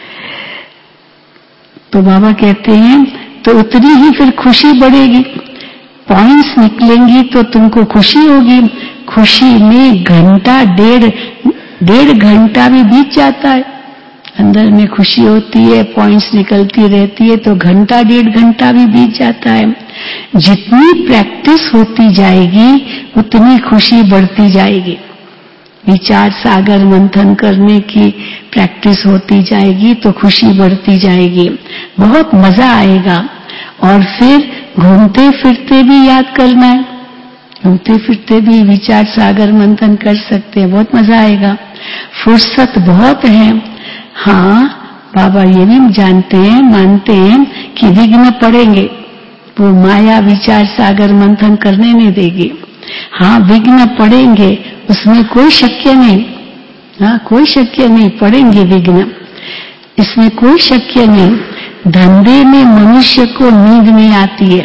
तो बाबा कहते हैं तो उतनी ही फिर खुशी बढ़ेगी, पॉइंट्स निकलेंगी तो तुमको खुशी होगी। खुशी में घंटा डेढ़ डेढ़ घंटा भी बीत जाता है, अंदर में खुशी होती है, पॉइंट्स निकलती रहती है, तो घंटा डेढ़ घंटा भी बीत जाता है। जितनी प्रैक्टिस होती जाएगी उतनी खुशी बढ़ती जाएगी। विचार सागर मंथन करने की प्रैक्टिस होती जाएगी तो खुशी बढ़ती जाएगी, बहुत मजा आएगा। और फिर घूमते फिरते भी याद करना है, घूमते फिरते भी विचार सागर मंथन कर सकते हैं, बहुत मजा आएगा। फुर्सत बहुत है, हाँ बाबा ये भी जानते हैं, मानते हैं कि विघ्न पड़ेंगे, वो माया विचार सागर मंथन करने नहीं देगी। हाँ विघ्न पड़ेंगे, उसमें कोई शक्य नहीं, हाँ कोई शक्य नहीं, पड़ेंगे विघ्न, इसमें कोई शक्य नहीं। धंधे में मनुष्य को नींद नहीं आती है।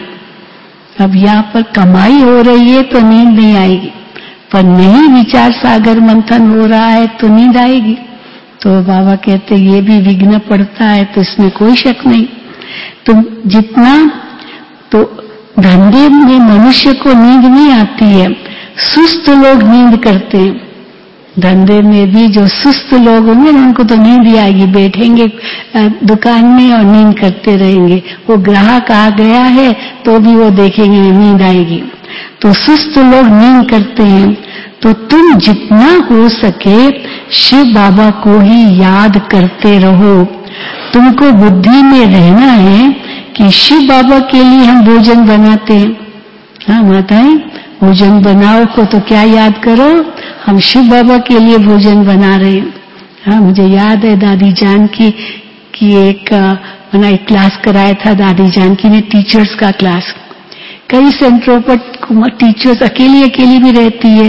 अब यहाँ पर कमाई हो रही है तो नींद नहीं आएगी, पर नहीं विचार सागर मंथन हो रहा है तो नींद आएगी। तो बाबा कहते ये भी विघ्न पड़ता है, तो इसमें कोई शक नहीं। तो जितना तो धंधे में मनुष्य को नींद नहीं आती है, सुस्त लोग नींद करते हैं। धंधे में भी जो सुस्त लोग होंगे उनको तो नींद ही आएगी, बैठेंगे दुकान में और नींद करते रहेंगे। वो ग्राहक आ गया है तो भी वो देखेंगे नींद आएगी, तो सुस्त लोग नींद करते हैं। तो तुम जितना हो सके शिव बाबा को ही याद करते रहो। तुमको बुद्धि में रहना है कि शिव बाबा के लिए हम भोजन बनाते हैं। हाँ माताएं, भोजन बनाओ को तो क्या याद करो, हम शिव बाबा के लिए भोजन बना रहे हैं। हाँ मुझे याद है दादी जानकी की एक मैंने एक क्लास कराया था, दादी जानकी ने टीचर्स का क्लास। कई सेंटरों पर टीचर्स अकेली अकेली भी रहती है,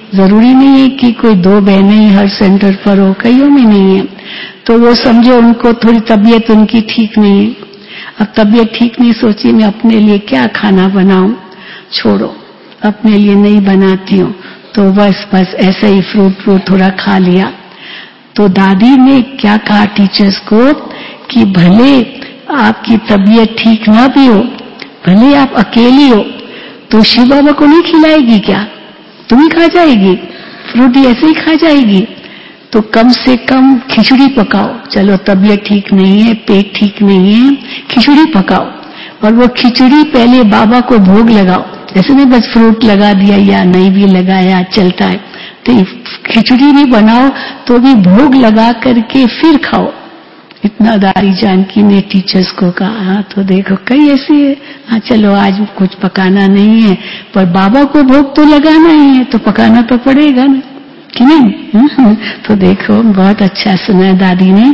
जरूरी नहीं है कि कोई दो बहनें ही हर सेंटर पर हो, कईयों में नहीं है। तो वो समझो उनको थोड़ी तबीयत उनकी ठीक नहीं है। अब तबीयत ठीक नहीं, सोचिए मैं अपने लिए क्या खाना बनाऊं, छोड़ो अपने लिए नहीं बनाती हूँ, तो बस बस ऐसा ही फ्रूट फ्रूट थोड़ा खा लिया। तो दादी ने क्या कहा टीचर्स को कि भले आपकी तबीयत ठीक ना भी हो, भले आप अकेली हो, तो शिव बाबा को नहीं खिलाएगी क्या? तुम ही खा जाएगी, फ्रूटी ऐसे ही खा जाएगी। तो कम से कम खिचड़ी पकाओ। चलो तबीयत ठीक नहीं है, पेट ठीक नहीं है, खिचड़ी पकाओ और वो खिचड़ी पहले बाबा को भोग लगाओ। ऐसे नहीं बस फ्रूट लगा दिया या नहीं भी लगाया चलता है, तो खिचड़ी भी बनाओ तो भी भोग लगा करके फिर खाओ। इतना दादी जानकी ने टीचर्स को कहा। हाँ, तो देखो कई ऐसी है, हाँ चलो आज कुछ पकाना नहीं है पर बाबा को भोग तो लगाना ही है, तो पकाना तो पड़ेगा ना, कि नहीं? तो देखो बहुत अच्छा सुना दादी ने।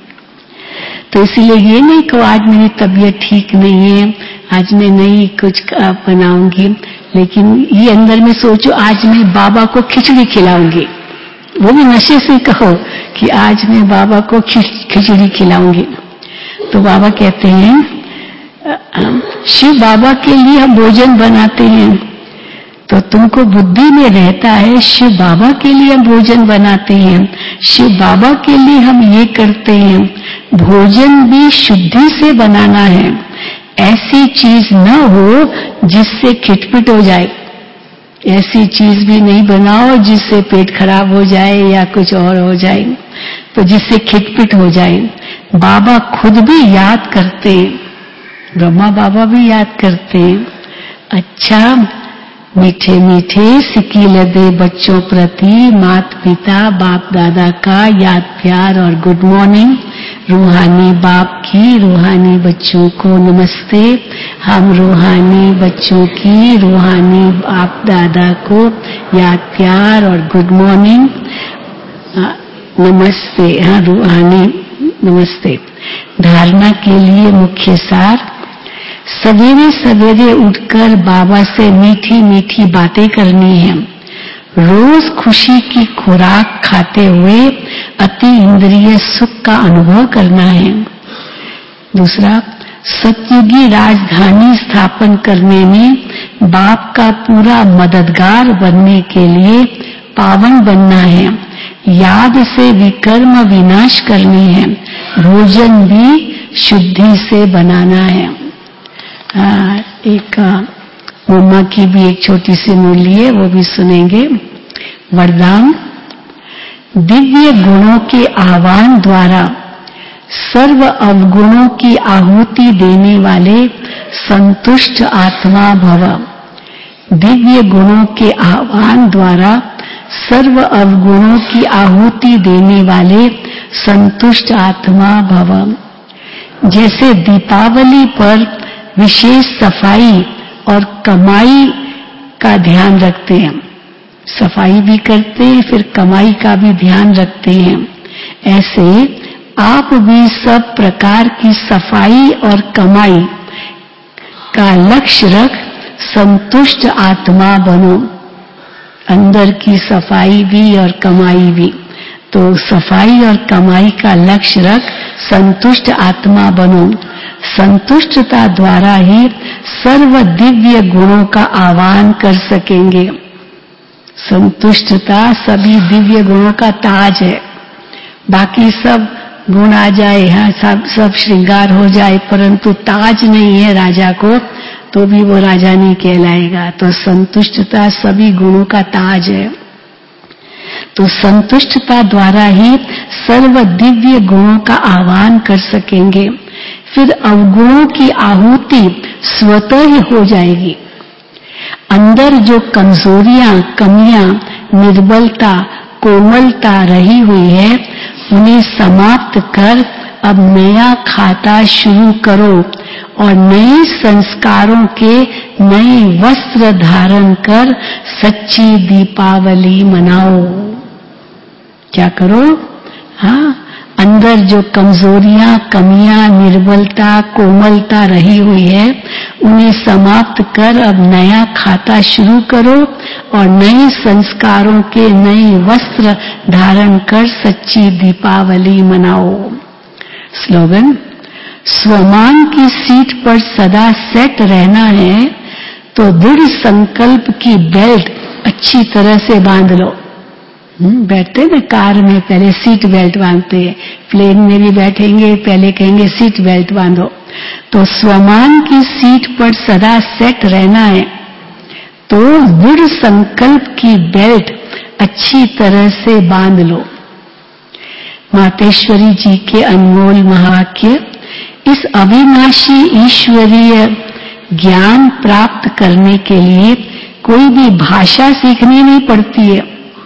तो इसीलिए ये नहीं कहो आज मेरी तबीयत ठीक नहीं है, आज मैं नहीं कुछ बनाऊंगी, लेकिन ये अंदर में सोचो आज मैं बाबा को खिचड़ी खिलाऊंगी। वो भी नशे से कहो कि आज मैं बाबा को खिचड़ी खिलाऊंगी। तो बाबा कहते हैं शिव बाबा के लिए हम भोजन बनाते हैं, तो तुमको बुद्धि में रहता है शिव बाबा के लिए हम भोजन बनाते हैं, शिव बाबा के लिए हम ये करते हैं। भोजन भी शुद्धि से बनाना है, ऐसी चीज न हो जिससे खिटपिट हो जाए। ऐसी चीज भी नहीं बनाओ जिससे पेट खराब हो जाए या कुछ और हो जाए, तो जिससे खिटपिट हो जाए। बाबा खुद भी याद करते, ब्रह्मा बाबा भी याद करते। अच्छा मीठे मीठे सिक्की लदे बच्चों प्रति माता पिता बाप दादा का याद प्यार और गुड मॉर्निंग। रूहानी बाप की रूहानी बच्चों को नमस्ते। हम रूहानी बच्चों की रूहानी बाप दादा को याद प्यार और गुड मॉर्निंग नमस्ते। हाँ रूहानी नमस्ते। धारणा के लिए मुख्य सार, सवेरे सवेरे उठकर बाबा से मीठी मीठी बातें करनी है। रोज खुशी की खुराक खाते हुए अति इंद्रिय सुख का अनुभव करना है। दूसरा, सतयुगी राजधानी स्थापन करने में बाप का पूरा मददगार बनने के लिए पावन बनना है। याद से विकर्म विनाश करनी है। भोजन भी शुद्धि से बनाना है। आ, एक मम्मा की भी एक छोटी सी मुरली है, वो भी सुनेंगे। वरदान, दिव्य गुणों के आह्वान द्वारा सर्व अवगुणों की आहुति देने वाले संतुष्ट आत्मा भव। दिव्य गुणों के आह्वान द्वारा सर्व अवगुणों की आहुति देने वाले संतुष्ट आत्मा भव। जैसे दीपावली पर विशेष सफाई और कमाई का ध्यान रखते हैं, सफाई भी करते हैं फिर कमाई का भी ध्यान रखते हैं, ऐसे आप भी सब प्रकार की सफाई और कमाई का लक्ष्य रख संतुष्ट आत्मा बनो। अंदर की सफाई भी और कमाई भी, तो सफाई और कमाई का लक्ष्य रख संतुष्ट आत्मा बनो। संतुष्टता द्वारा ही सर्व दिव्य गुणों का आह्वान कर सकेंगे। संतुष्टता सभी दिव्य गुणों का ताज है। बाकी सब गुण आ जाए, हाँ सब सब श्रृंगार हो जाए, परंतु ताज नहीं है राजा को, तो भी वो राजा नहीं कहलाएगा। तो संतुष्टता सभी गुणों का ताज है। तो संतुष्टता द्वारा ही सर्व दिव्य गुणों का आह्वान कर सकेंगे। फिर अवगुणों की आहुति स्वतः ही हो जाएगी। अंदर जो कमजोरियां, कमियां, निर्बलता, कोमलता रही हुई है, उन्हें समाप्त कर अब नया खाता शुरू करो और नए संस्कारों के नए वस्त्र धारण कर सच्ची दीपावली मनाओ। क्या करो? हाँ, अंदर जो कमजोरियां, कमियां, निर्बलता, कोमलता रही हुई है, उन्हें समाप्त कर अब नया खाता शुरू करो और नए संस्कारों के नए वस्त्र धारण कर सच्ची दीपावली मनाओ। स्लोगन, स्वमान की सीट पर सदा सेट रहना है तो दृढ़ संकल्प की बेल्ट अच्छी तरह से बांध लो। बैठते ना कार में, पहले सीट बेल्ट बांधते हैं, प्लेन में भी बैठेंगे पहले कहेंगे सीट बेल्ट बांधो। तो स्वमान की सीट पर सदा सेट रहना है तो दृढ़ संकल्प की बेल्ट अच्छी तरह से बांध लो। मातेश्वरी जी के अनमोल महावाक्य। इस अविनाशी ईश्वरीय ज्ञान प्राप्त करने के लिए कोई भी भाषा सीखनी नहीं पड़ती है।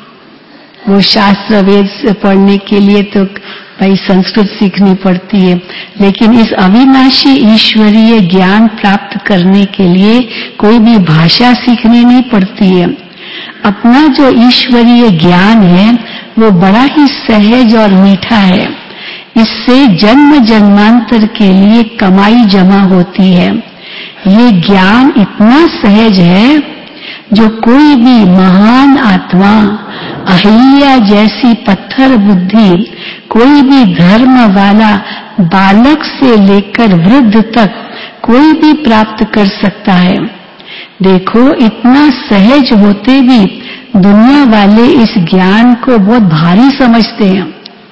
वो शास्त्र वेद से पढ़ने के लिए तो भाई संस्कृत सीखनी पड़ती है, लेकिन इस अविनाशी ईश्वरीय ज्ञान प्राप्त करने के लिए कोई भी भाषा सीखनी नहीं पड़ती है। अपना जो ईश्वरीय ज्ञान है वो बड़ा ही सहज और मीठा है। इससे जन्म जन्मांतर के लिए कमाई जमा होती है। ये ज्ञान इतना सहज है जो कोई भी महान आत्मा, अहिल्या जैसी पत्थर बुद्धि, कोई भी धर्म वाला बालक से लेकर वृद्ध तक कोई भी प्राप्त कर सकता है। देखो, इतना सहज होते भी दुनिया वाले इस ज्ञान को बहुत भारी समझते हैं।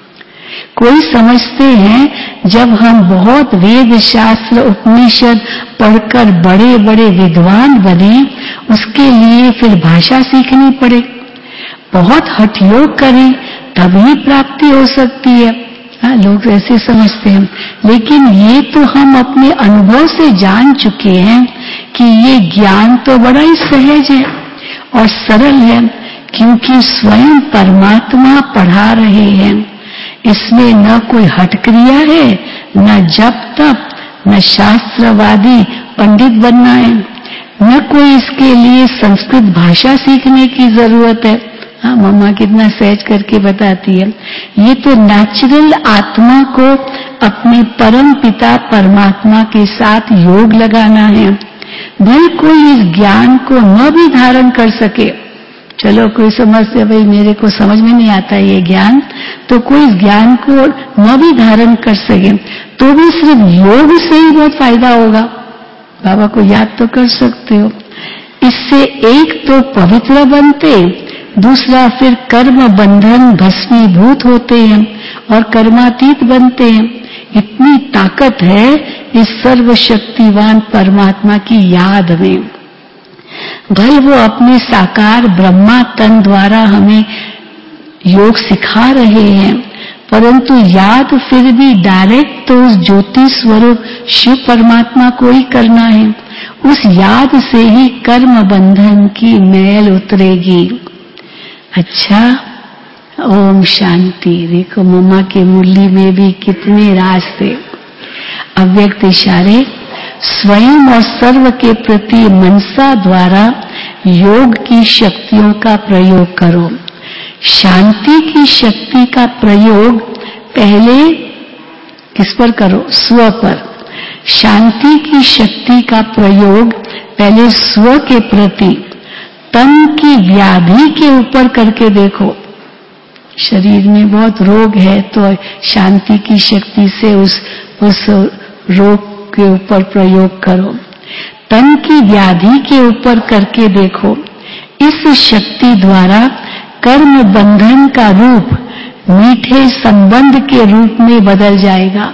कोई समझते हैं जब हम बहुत वेद शास्त्र उपनिषद पढ़कर बड़े बड़े विद्वान बने, उसके लिए फिर भाषा सीखनी पड़े, बहुत हठ योग करें तभी प्राप्ति हो सकती है। हाँ, लोग ऐसे समझते हैं, लेकिन ये तो हम अपने अनुभव से जान चुके हैं कि ये ज्ञान तो बड़ा ही सहज है और सरल है, क्योंकि स्वयं परमात्मा पढ़ा रहे हैं। इसमें न कोई हठ क्रिया है, न जप तप, न शास्त्रवादी पंडित बनना है, न कोई इसके लिए संस्कृत भाषा सीखने की जरूरत है। हाँ, मम्मा कितना सहज करके बताती है। ये तो नेचुरल आत्मा को अपने परम पिता परमात्मा के साथ योग लगाना है। भाई कोई इस ज्ञान को न भी धारण कर सके, चलो कोई समझते भाई मेरे को समझ में नहीं आता ये ज्ञान, तो कोई इस ज्ञान को न भी धारण कर सके तो भी सिर्फ योग से ही बहुत फायदा होगा। बाबा को याद तो कर सकते हो। इससे एक तो पवित्र बनते, दूसरा फिर कर्म बंधन भस्मीभूत होते हैं और कर्मातीत बनते हैं। इतनी ताकत है इस सर्वशक्तिवान परमात्मा की याद में। भले वो अपने साकार ब्रह्मा तन द्वारा हमें योग सिखा रहे हैं, परंतु याद फिर भी डायरेक्ट तो उस ज्योति स्वरूप शिव परमात्मा को ही करना है। उस याद से ही कर्म बंधन की मैल उतरेगी। अच्छा, ओम शांति। देखो मम्मा के मुरली में भी कितने राज थे। अव्यक्त इशारे। स्वयं और सर्व के प्रति मनसा द्वारा योग की शक्तियों का प्रयोग करो। शांति की शक्ति का प्रयोग पहले किस पर करो? स्व पर। शांति की शक्ति का प्रयोग पहले स्व के प्रति, तन की व्याधि के ऊपर करके देखो। शरीर में बहुत रोग है तो शांति की शक्ति से उस उस रोग के ऊपर प्रयोग करो। तन की व्याधि के ऊपर करके देखो। इस शक्ति द्वारा कर्म बंधन का रूप मीठे संबंध के रूप में बदल जाएगा।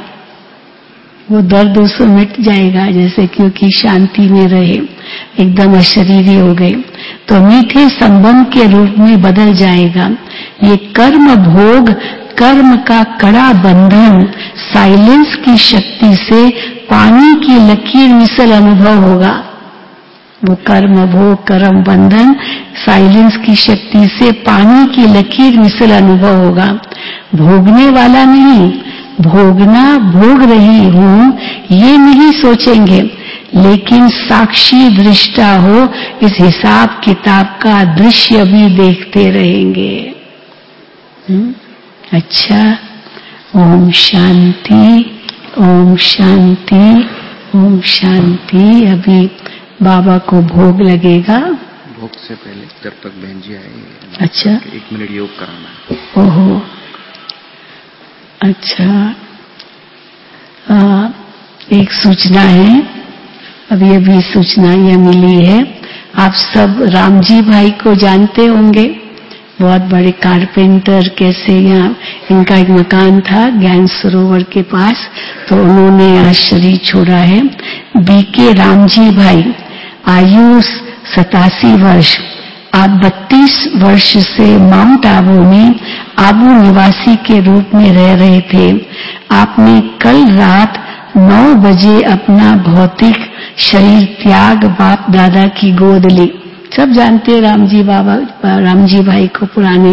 वो दर्द उससे मिट जाएगा, जैसे क्योंकि शांति में रहे, एकदम अशरीरी हो गए तो मीठे संबंध के रूप में बदल जाएगा। ये कर्म भोग, कर्म का कड़ा बंधन साइलेंस की शक्ति से पानी की लकीर मिसल अनुभव होगा। वो कर्म भोग कर्म बंधन साइलेंस की शक्ति से पानी की लकीर मिसल अनुभव होगा। भोगने वाला नहीं, भोगना भोग रही हूं ये नहीं सोचेंगे, लेकिन साक्षी दृष्टा हो इस हिसाब किताब का दृश्य भी देखते रहेंगे। हुँ? अच्छा, ओम शांति, ओम शांति, ओम शांति। अभी बाबा को भोग लगेगा। भोग से पहले जब तक बहन जी आए, अच्छा, एक मिनट योग कराना है। ओहो, अच्छा। आ, एक सूचना है, अभी अभी सूचना यह मिली है। आप सब रामजी भाई को जानते होंगे, बहुत बड़े कारपेंटर। कैसे यहाँ इनका एक मकान था ज्ञान सरोवर के पास, तो उन्होंने आज शरीर छोड़ा है। बीके रामजी भाई, आयु सतासी वर्ष। आप बत्तीस वर्ष से माउंट आबू में आबू निवासी के रूप में रह रहे थे। आपने कल रात नौ बजे अपना भौतिक शरीर त्याग बाप दादा की गोद ली। सब जानते हैं रामजी बाबा, रामजी भाई को पुराने।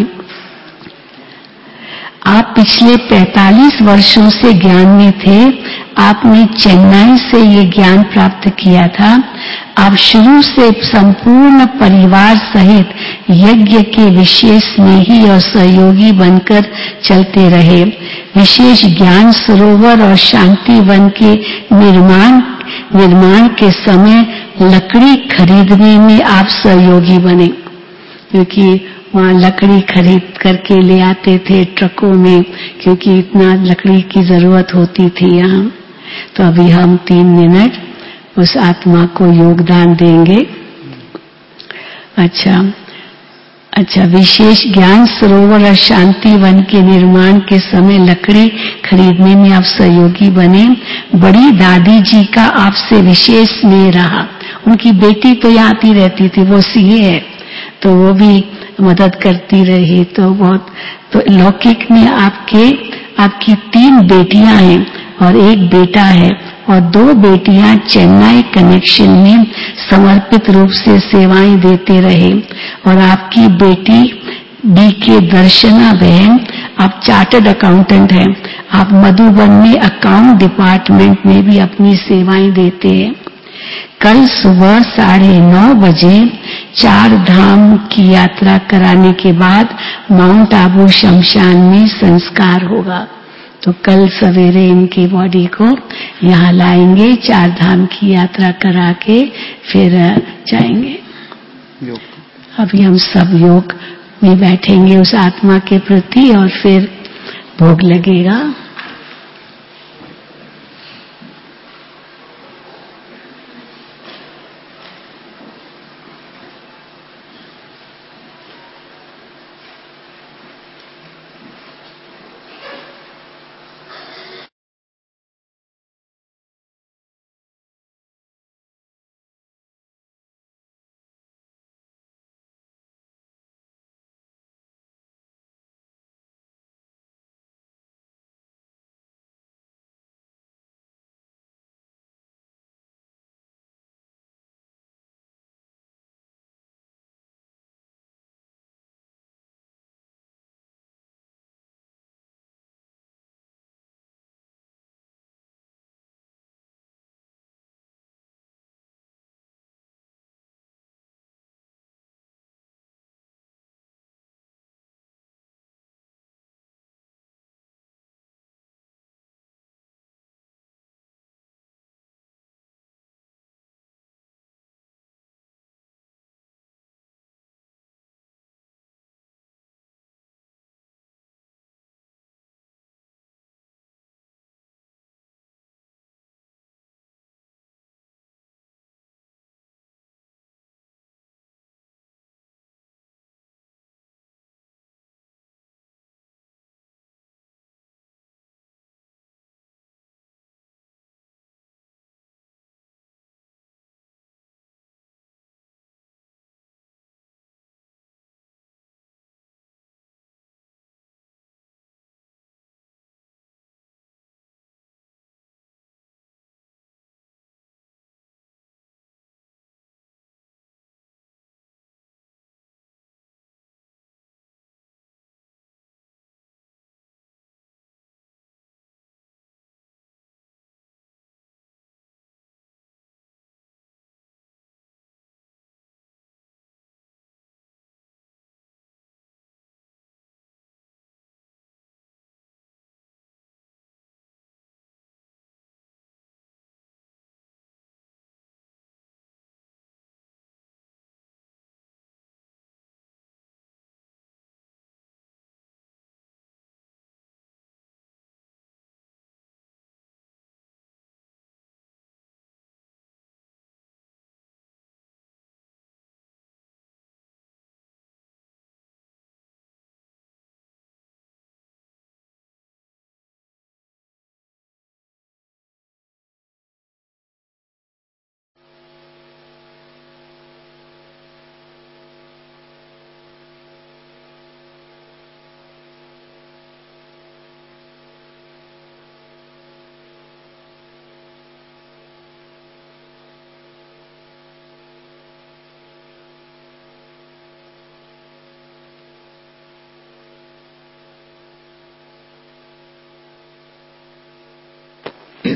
आप पिछले पैंतालीस वर्षों से ज्ञान में थे। आपने चेन्नई से ये ज्ञान प्राप्त किया था। आप शुरू से संपूर्ण परिवार सहित यज्ञ के विशेष स्नेही और सहयोगी बनकर चलते रहे। विशेष ज्ञान सरोवर और शांति वन के निर्माण निर्माण के समय लकड़ी खरीदने में आप सहयोगी बने, क्योंकि वहाँ लकड़ी खरीद करके ले आते थे ट्रकों में, क्योंकि इतना लकड़ी की जरूरत होती थी यहाँ। तो अभी हम तीन मिनट उस आत्मा को योगदान देंगे। अच्छा अच्छा विशेष ज्ञान सरोवर और शांति वन के निर्माण के समय लकड़ी खरीदने में आप सहयोगी बने। बड़ी दादी जी का आपसे विशेष स्नेह रहा। उनकी बेटी तो यहाँ आती रहती थी, वो सीए है, तो वो भी मदद करती रही। तो बहुत तो लौकिक में आपके आपकी तीन बेटियां हैं और एक बेटा है, और दो बेटियां चेन्नई कनेक्शन में समर्पित रूप से सेवाएं देते रहे। और आपकी बेटी बी के दर्शना बहन, आप चार्टर्ड अकाउंटेंट हैं, आप मधुबन में अकाउंट डिपार्टमेंट में भी अपनी सेवाएं देते हैं। कल सुबह साढ़े नौ बजे चार धाम की यात्रा कराने के बाद माउंट आबू शमशान में संस्कार होगा। तो कल सवेरे इनकी बॉडी को यहाँ लाएंगे, चार धाम की यात्रा करा के फिर जाएंगे। अभी हम सब योग में बैठेंगे उस आत्मा के प्रति और फिर भोग लगेगा।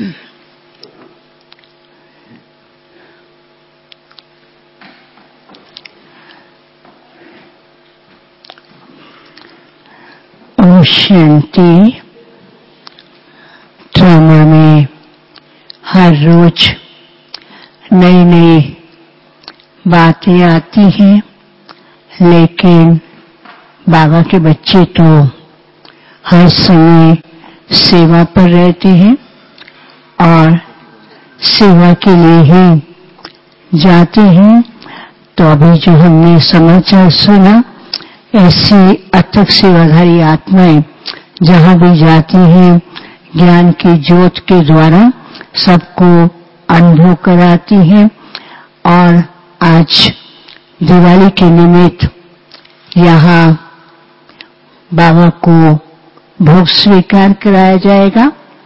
ओम शांति। ड्रामा में हर रोज नई नई बातें आती हैं, लेकिन बाबा के बच्चे तो हर समय सेवा पर रहते हैं और सेवा के लिए ही जाते हैं। तो अभी जो हमने समाचार सुना, ऐसी अथक सेवाधारी आत्माएं जहां भी जाती हैं ज्ञान की ज्योत के द्वारा सबको अनुभव कराती हैं। और आज दिवाली के निमित्त यहाँ बाबा को भोग स्वीकार कराया जाएगा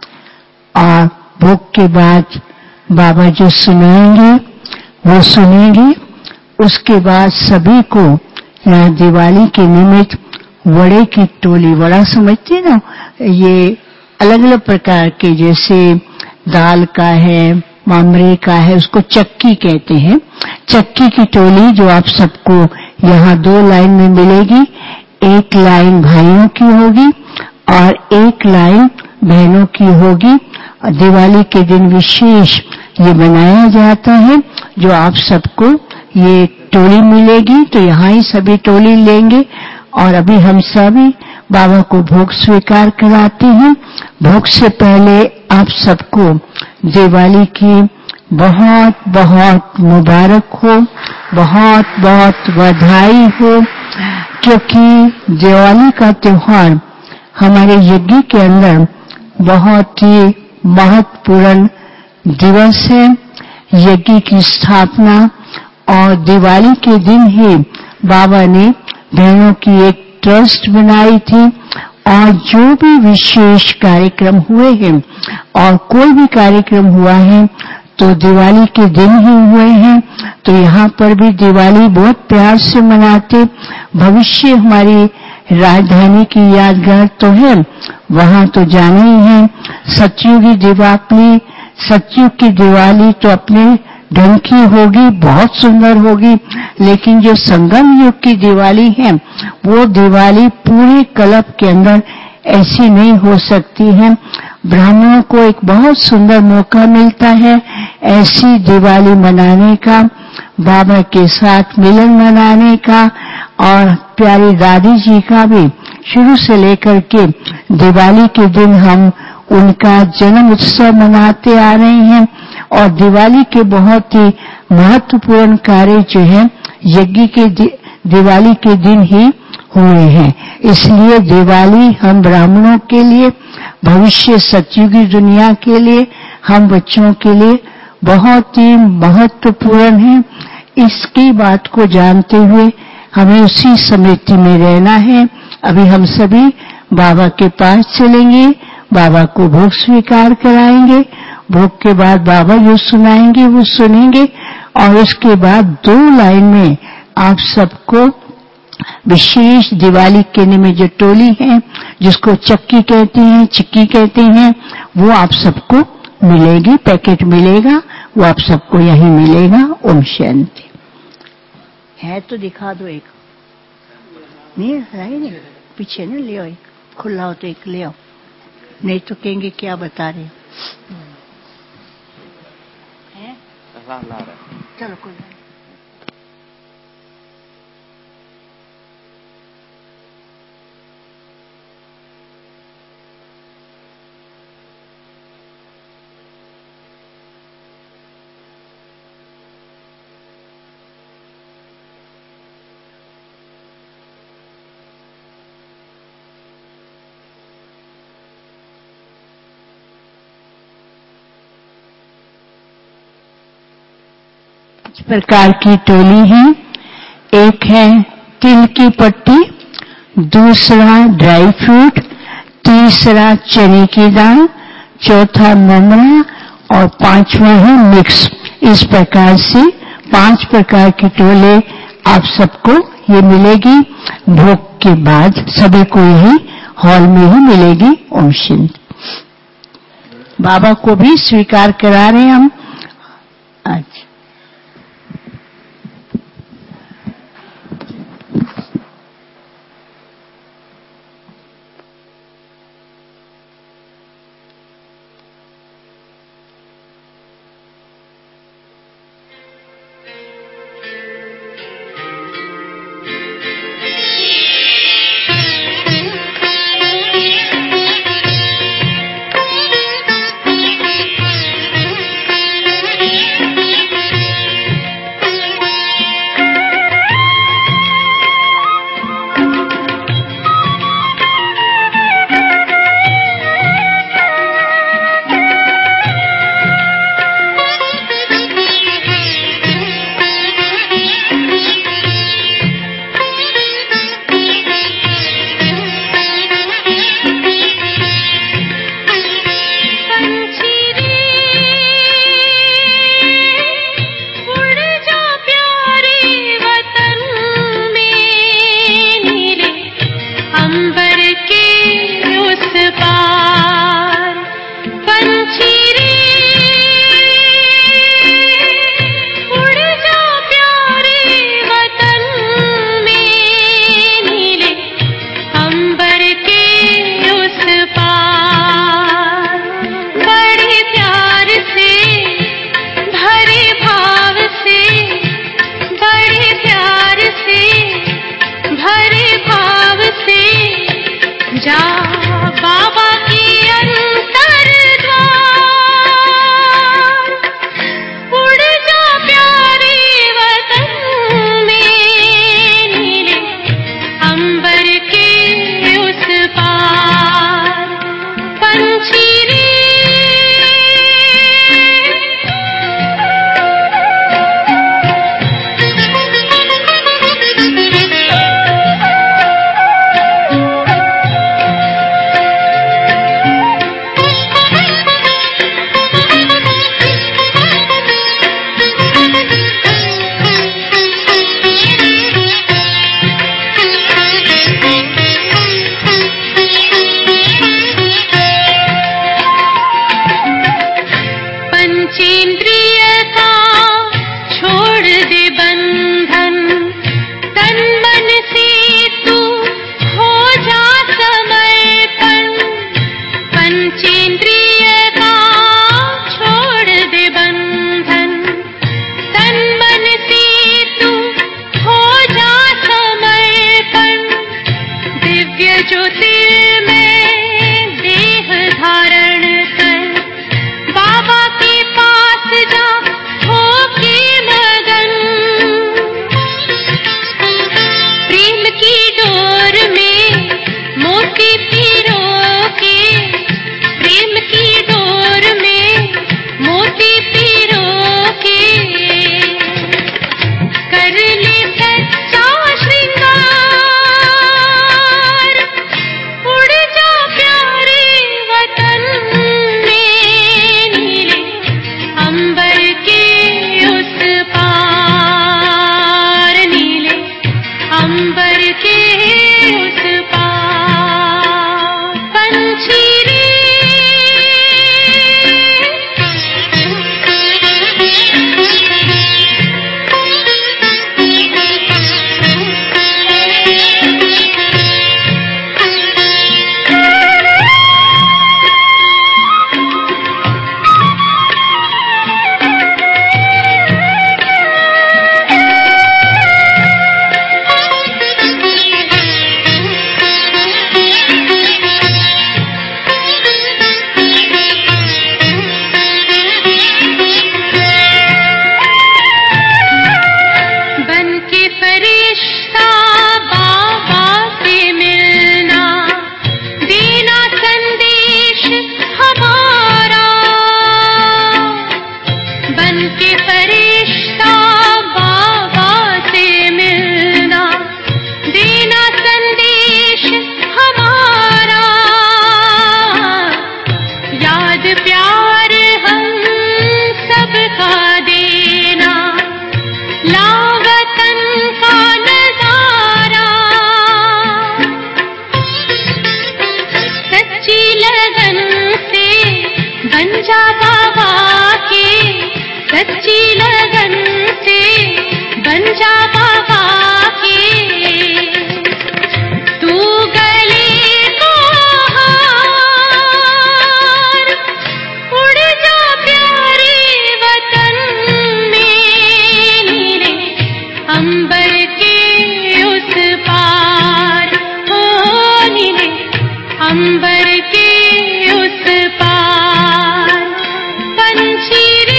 और भोग के बाद बाबा जो सुनाएंगे वो सुनेंगे। उसके बाद सभी को यहाँ दिवाली के निमित्त वड़े की टोली, वड़ा समझते ना, ये अलग अलग प्रकार के, जैसे दाल का है, मामरे का है, उसको चक्की कहते हैं। चक्की की टोली जो आप सबको यहाँ दो लाइन में मिलेगी। एक लाइन भाइयों की होगी और एक लाइन बहनों की होगी। दिवाली के दिन विशेष ये बनाया जाता है, जो आप सबको ये टोली मिलेगी। तो यहाँ ही सभी टोली लेंगे और अभी हम सभी बाबा को भोग स्वीकार कराते हैं। भोग से पहले आप सबको दिवाली की बहुत बहुत मुबारक हो, बहुत बहुत बधाई हो, क्योंकि दिवाली का त्योहार हमारे यज्ञ के अंदर बहुत ही महत्वपूर्ण दिवस है। यज्ञ की स्थापना और दिवाली के दिन ही बाबा ने बहनों की एक ट्रस्ट बनाई थी और जो भी विशेष कार्यक्रम हुए हैं और कोई भी कार्यक्रम हुआ है तो दिवाली के दिन ही हुए हैं। तो यहाँ पर भी दिवाली बहुत प्यार से मनाते। भविष्य हमारी राजधानी की यादगार तो है, वहाँ तो जाना ही है। सतयुग की दिवाली, सतयुग की दिवाली तो अपने ढंग की होगी, बहुत सुंदर होगी। लेकिन जो संगम युग की दिवाली है वो दिवाली पूरे कल्प के अंदर ऐसी नहीं हो सकती है। ब्राह्मणों को एक बहुत सुंदर मौका मिलता है ऐसी दिवाली मनाने का, बाबा के साथ मिलन मनाने का। और प्यारी दादी जी का भी शुरू से लेकर के दिवाली के दिन हम उनका जन्म उत्सव मनाते आ रहे हैं। और दिवाली के बहुत ही महत्वपूर्ण कार्य जो है यज्ञ के दि, दिवाली के दिन ही हुए हैं। इसलिए दिवाली हम ब्राह्मणों के लिए, भविष्य सतयुगी दुनिया के लिए, हम बच्चों के लिए बहुत ही महत्वपूर्ण है। इसकी बात को जानते हुए हमें उसी स्मृति में रहना है। अभी हम सभी बाबा के पास चलेंगे, बाबा को भोग स्वीकार कराएंगे। भोग के बाद बाबा जो सुनाएंगे वो सुनेंगे और उसके बाद दो लाइन में आप सबको विशेष दिवाली के निमित्त जो टोली है, जिसको चक्की कहते हैं, चिक्की कहते हैं, वो आप सबको मिलेगी, पैकेट मिलेगा, वो आप सबको यहीं मिलेगा। ओम शांति। है तो दिखा दो एक, नहीं है नहीं, पीछे ना ले आओ, एक खुला हो तो एक ले आओ, नहीं तो कहेंगे क्या बता रहे हैं। चलो कोई नहीं। प्रकार की टोली है। एक है तिल की पट्टी, दूसरा ड्राई फ्रूट, तीसरा चने की दाल, चौथा ममरा और पांचवा है मिक्स। इस प्रकार से पांच प्रकार की टोले आप सबको ये मिलेगी। भोग के बाद सभी को यही हॉल में ही मिलेगी। ओम शांति। बाबा को भी स्वीकार करा रहे हैं हम आज। वतन जा बाबा के सच्ची लगन से, बन जा बाबा के तू गले को हार, उड़ जा प्यारे वतन में, नीले अंबर के उस पार, ओ नीले अंबर के उस पार। पंछी रे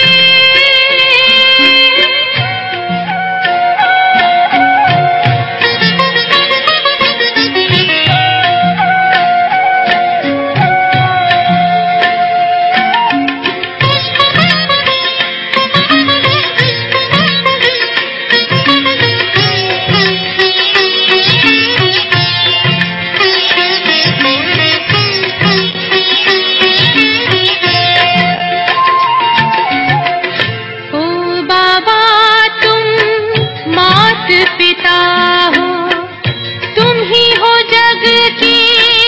ओ बाबा तुम मात पिता हो, तुम ही हो जग के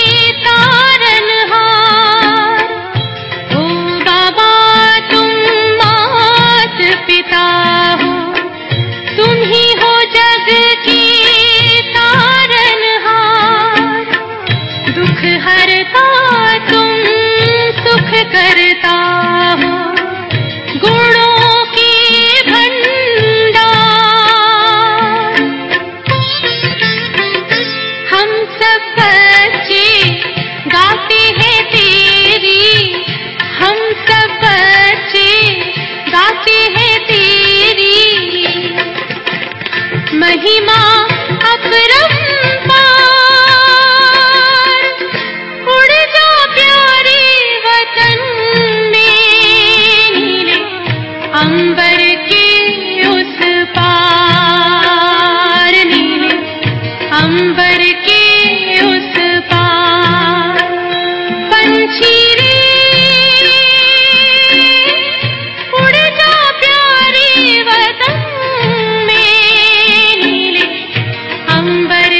तारनहार। ओ बाबा तुम मात पिता हो, तुम ही हो जग के तारनहार। दुख हरता तुम सुख करता हो, गुणों के भंडार। हम सब बच्चे गाते हैं तेरी, हम सब बच्चे गाते हैं तेरी महिमा अपरंपार। उड़ जा प्यारे वतन में, नीले अंबर के उस पार, नीले अंबर के उस पार। पंछी रे उड़ जा प्यारे वतन में, नीले अंबर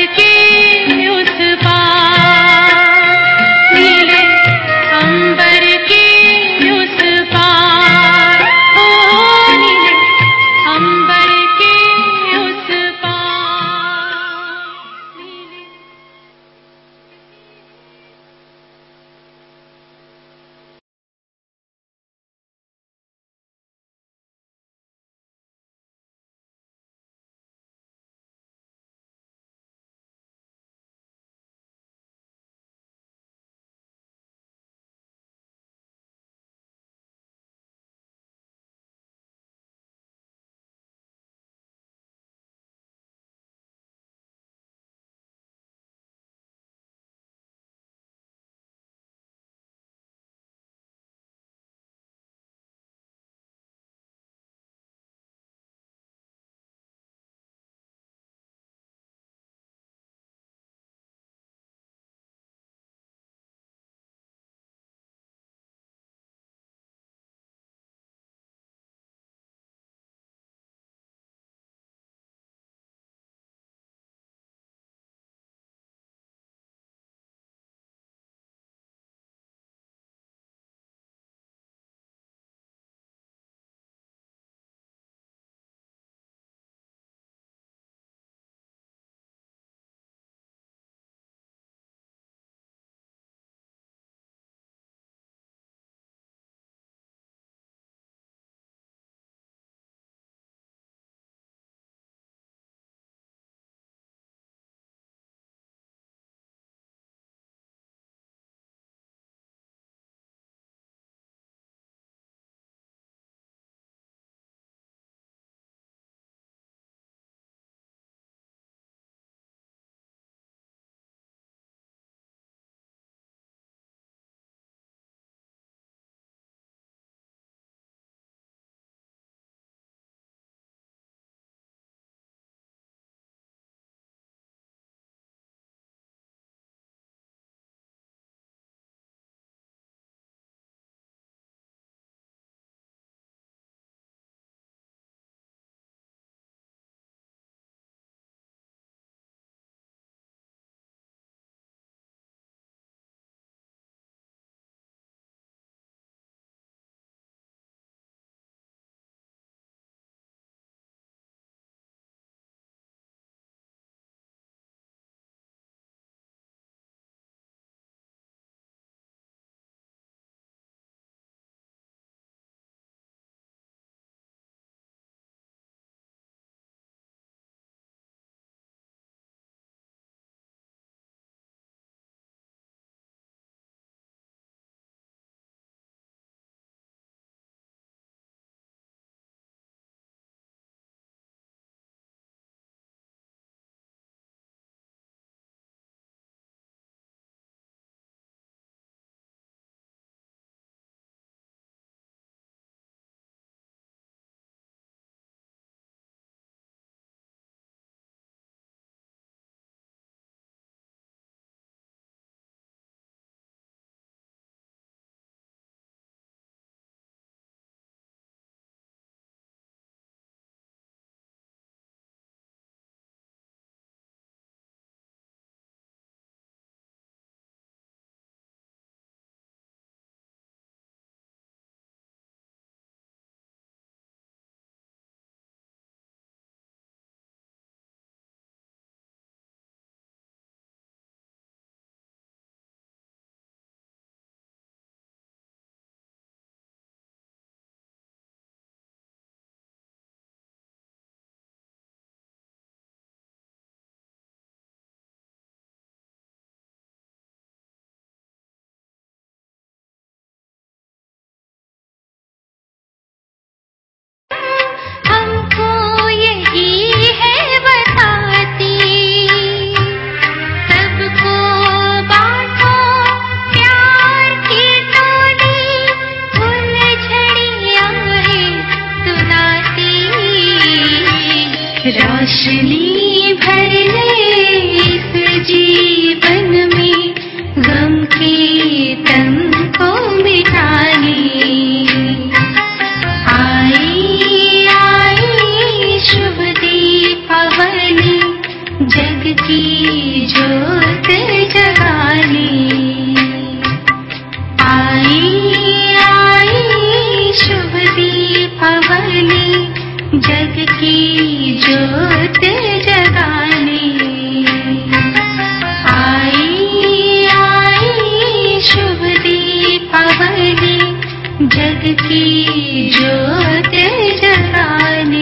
की ज्योत जगाने।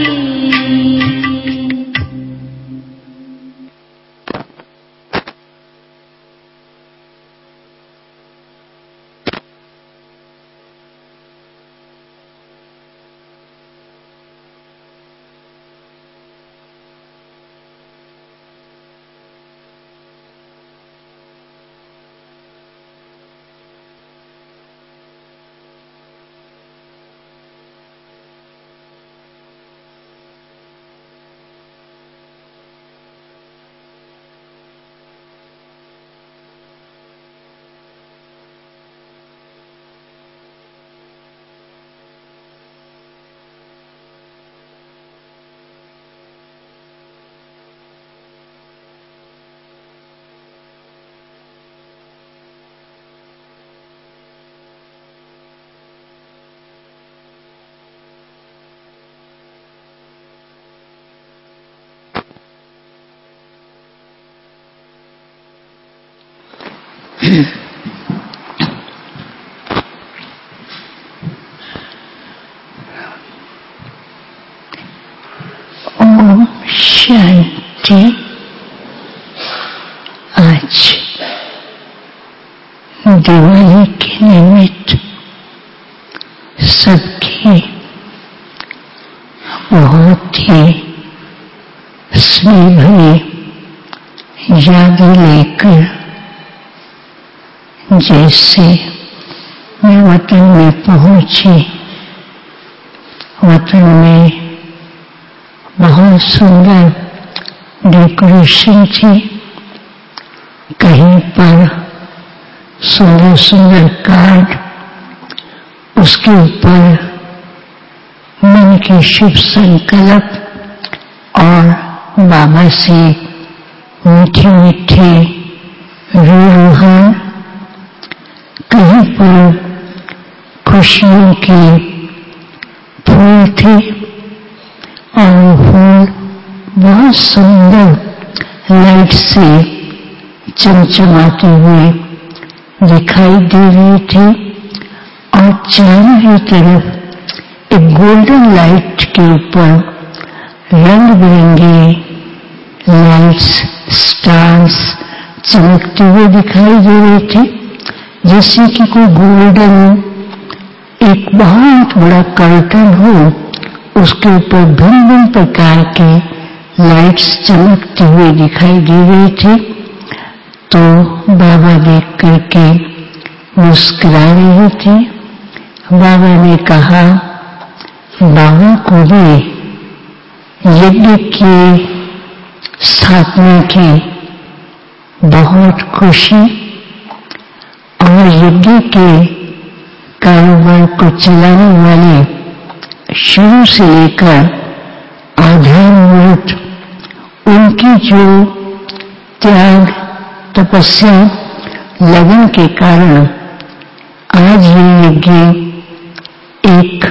ओम शांति। आज दिवाली के निमित्त सबकी बहुत ही स्नेह भरी याद लेकर जैसे मैं वतन में पहुंची, वतन में बहुत सुंदर डेकोरेशन थी। कहीं पर सुंदर सुंदर कार्ड, उसके ऊपर मन के शुभ संकल्प और बाबा से मीठे मीठे रूहान। कहीं पर खुशियों के फूल थे और फूल बहुत सुंदर लाइट से चमचमाते हुए दिखाई दे रही थी और चारों ही तरफ एक गोल्डन लाइट के ऊपर रंग बिरंगे लाइट्स, स्टार्स चमकते हुए दिखाई दे रहे थे, जैसे कि कोई गोल्डन एक बहुत बड़ा कर्टन हो, उसके ऊपर भिन्न भिन्न प्रकार के लाइट्स चमकते हुए दिखाई दे रहे थे। तो बाबा देख करके मुस्कुरा रहे थे। बाबा ने कहा, बाबा को भी यज्ञ की स्थापना की बहुत खुशी और यज्ञ के कारोबार को चलाने वाले शुरू से लेकर आधारभूत उनकी जो त्याग, तपस्या, लगन के कारण आज ये यज्ञ एक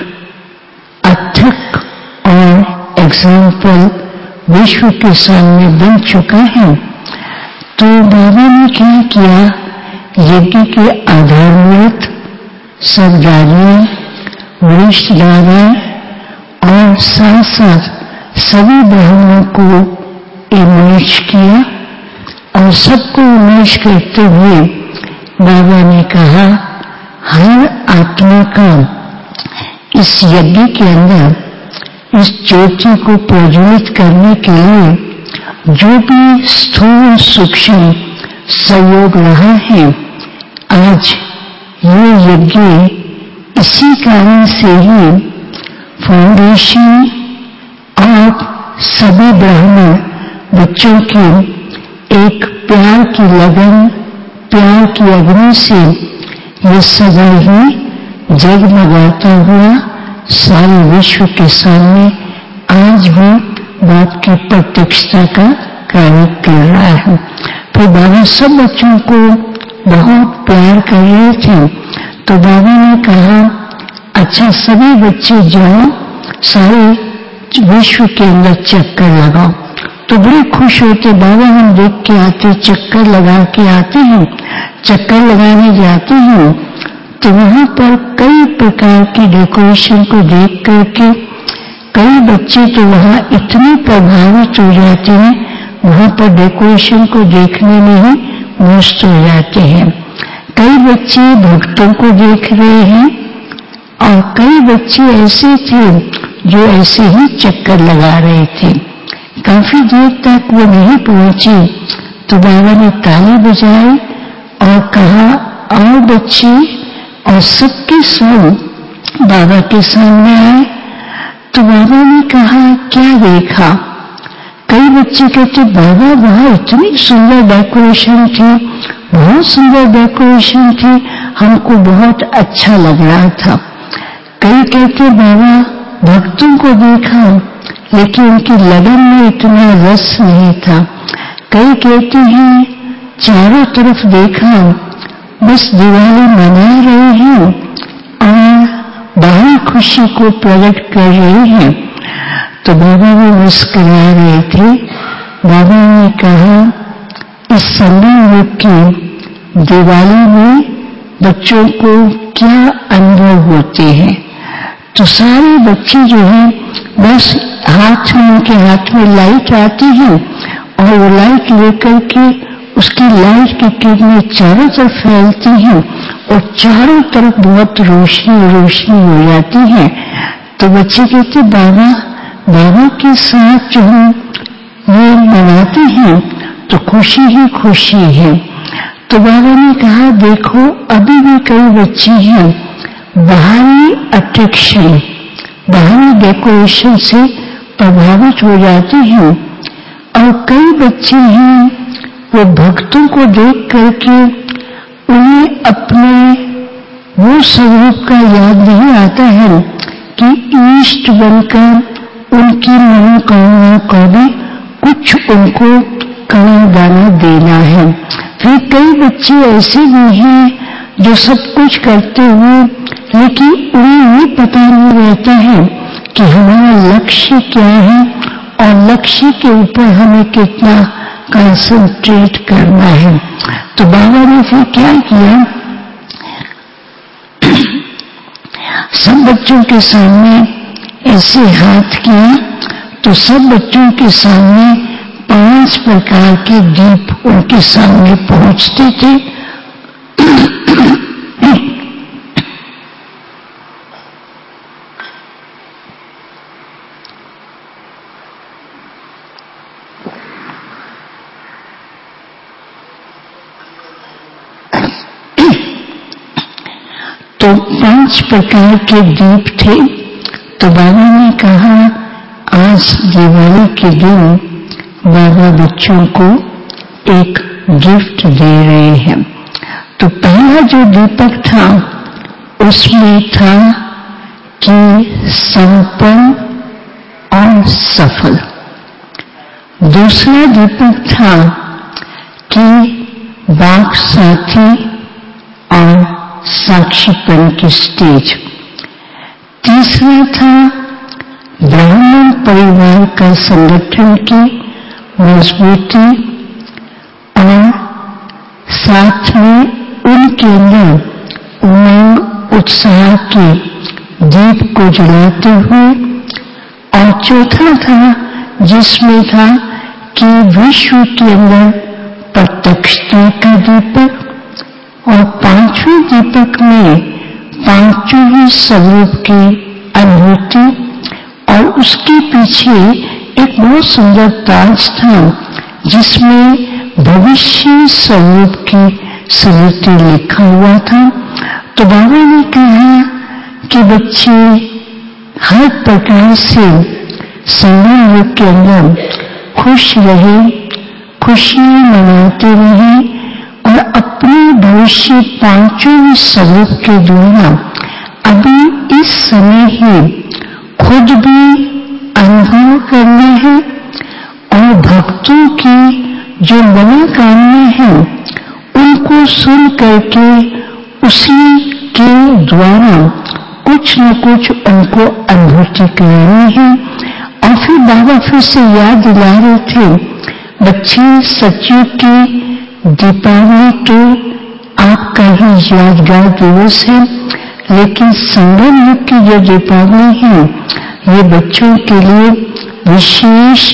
अथक और एग्जाम्पल विश्व के सामने बन चुका है। तो बाबा ने क्या किया, यज्ञ के आधारभूत सब दादियां, वरिष्ठ दादा और साथ साथ सभी ब्राह्मणों को इमेज किया और सबको इमेज करते हुए बाबा ने कहा, हर आत्मा का इस यज्ञ के अंदर इस ज्योति को प्रज्वलित करने के लिए जो भी स्थूल सूक्ष्म सहयोग रहा है, आज ये यज्ञ इसी कारण से ही फाउंडेशन और सभी ब्राह्मण बच्चों की एक प्यार की लगन, प्यार की अग्नि से ये सदा ही जगमगाता हुआ सारे विश्व के सामने आज भी बात की प्रत्यक्षता का कार्य कर रहा है। तो बाबा सब बच्चों को बहुत प्यार कर रहे थे। तो बाबा ने कहा, अच्छा सभी बच्चे जाओ सारे विश्व के अंदर चक्कर लगाओ। तो बड़े खुश होते, बाबा हम देख के आते, चक्कर लगा के आते हैं, चक्कर लगाने जाते हैं तो वहां पर कई प्रकार की डेकोरेशन को देख करके कई बच्चे तो वहां इतने प्रभावित हो जाते हैं, वहां पर डेकोरेशन को देखने में ही मस्त हो जाते हैं। कई बच्चे भक्तों को देख रहे हैं और कई बच्चे ऐसे थे जो ऐसे ही चक्कर लगा रहे थे। काफी देर तक वो नहीं पहुंचे तो बाबा ने ताली बजाई और कहा आओ बच्चे, और सबके सब बाबा के सामने आए। तो बाबा ने कहा क्या देखा? कई बच्चे कहते बाबा वहां इतनी सुंदर डेकोरेशन थी, बहुत सुंदर डेकोरेशन थी, हमको बहुत अच्छा लग रहा था। कई कहते बाबा भक्तों को देखा लेकिन उनकी लगन में इतना रस नहीं था। कई कहते हैं चारों तरफ देखा बस दिवाली मना रहे हैं और बाहरी खुशी को प्रकट कर रहे हैं। तो बाबा भी मुस्कुरा रहे थे। बाबा ने कहा इस समय की दिवाली में बच्चों को क्या अनुभव होते हैं? तो सारे बच्चे जो हैं बस हाथ में उनके हाथ में लाइट आती है और वो लाइट लेकर के उसकी लाइट की किरणें चारों तरफ फैलती हैं और चारों तरफ बहुत रोशनी रोशनी हो जाती है। तो बच्चे कहते बाबा बाबा के साथ जो हम ये मनाते हैं तो खुशी ही खुशी है। तो बाबा ने कहा देखो अभी भी कई बच्चे हैं बाहरी अट्रैक्शन, बाहरी डेकोरेशन से प्रभावित हो जाते हैं और कई बच्चे हैं वो भक्तों को देख करके उन्हें अपने वो स्वरूप का याद नहीं आता है कि इष्ट बनकर उनकी मनोकामना को भी कुछ उनको कड़ा दाना देना है। फिर कई बच्चे ऐसे भी हैं जो सब कुछ करते हुए लेकिन उन्हें ये पता नहीं रहता है कि हमारा लक्ष्य क्या है और लक्ष्य के ऊपर हमें कितना कंसंट्रेट करना है। तो बाबा ने फिर क्या किया, सब बच्चों के सामने ऐसे हाथ किया तो सब बच्चों के सामने पांच प्रकार के दीप उनके सामने पहुंचते थे। तो पांच प्रकार के दीप थे। तो बाबा ने कहा आज दिवाली के दिन बाबा बच्चों को एक गिफ्ट दे रहे हैं। तो पहला जो दीपक था उसमें था कि संपन्न और सफल। दूसरा दीपक था कि बाग साथी और साक्षीपन की स्टेज। तीसरा था ब्राह्मण परिवार का संगठन की मजबूती और साथ में उनके अंदर उमंग उत्साह के दीप को जलाते हुए। और चौथा था जिसमें था कि विश्व के अंदर प्रत्यक्षता का दीपक और पांचवें दीपक में पांचों ही स्वरूप की अनुभूति और उसके पीछे एक बहुत सुंदर ताज था जिसमें भविष्य स्वरूप की स्मृति लिखा हुआ था। तो बाबा ने कहा कि बच्चे हर प्रकार से समय युग के अंदर खुश रहे, खुशियां मनाते रहे और अपने भविष्य पांचों स्वरूप के द्वारा अभी इस समय ही खुद भी अनुभव करना है और भक्तों की जो मनोकामना है उनको सुन करके उसी के द्वारा कुछ न कुछ उनको अनुभूति करानी है। और फिर बाबा फिर से याद दिला रहे थे बच्चे सचिव की दीपावली तो आपका ही यादगार दिवस है। लेकिन संगम युग की जो दीपावली है ये बच्चों के लिए विशेष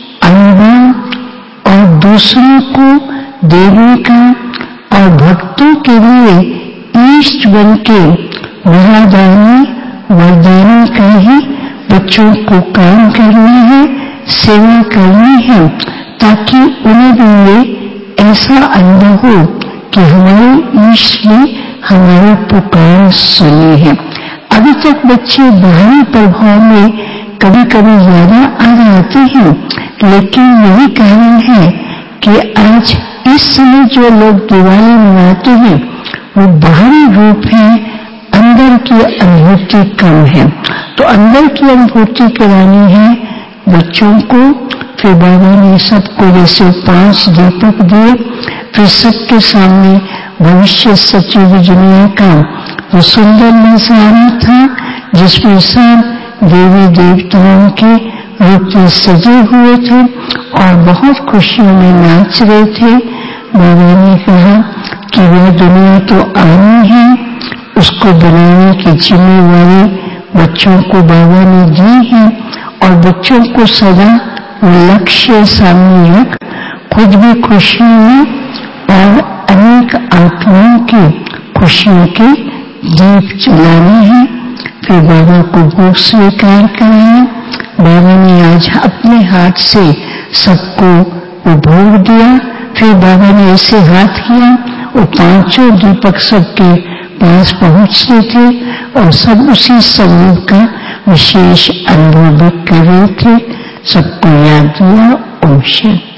अनुभव और दूसरों को देने का और भक्तों के लिए ईष्ट बन के महादानी वरदानी का ही बच्चों को काम करना है, सेवा करनी है, ताकि उन्हें भी ये ऐसा अनुभव हो कि हमारे ईष्ट ने हमारी पुकार सुनी है। अभी तक बच्चे बाहरी प्रभाव में कभी कभी ज्यादा आ जाते हैं, लेकिन यही कारण है कि आज इस समय जो लोग दिवाली मनाते हैं वो बाहरी रूप है, अंदर की अनुभूति कम है। तो अंदर की अनुभूति करानी है बच्चों को। फिर बाबा ने सबको जैसे पांच दीपक दिए, फिर सबके सामने भविष्य सचिव दुनिया का वो सुंदर नजारा था जिसमें सब देवी देवताओं के रूप में सजे हुए थे और बहुत खुशियों में नाच रहे थे। बाबा ने कहा कि वह दुनिया तो आनी है, उसको बनाने की जिम्मेवारी बच्चों को बाबा ने दी है और बच्चों को सदा लक्ष्य सामने रख खुद भी खुशियों में और अनेक आत्माओं की खुशियों के दीप जलाने हैं। फिर बाबा को भोग स्वीकार कराया। बाबा ने आज अपने हाथ से सबको वो भोग दिया। फिर बाबा ने ऐसे हाथ किया, वो पांचों दीपक सबके पास पहुंचते थे और सब उसी समूह का विशेष अनुभव कर रहे थे। सबको याद दिया। ओम शांति।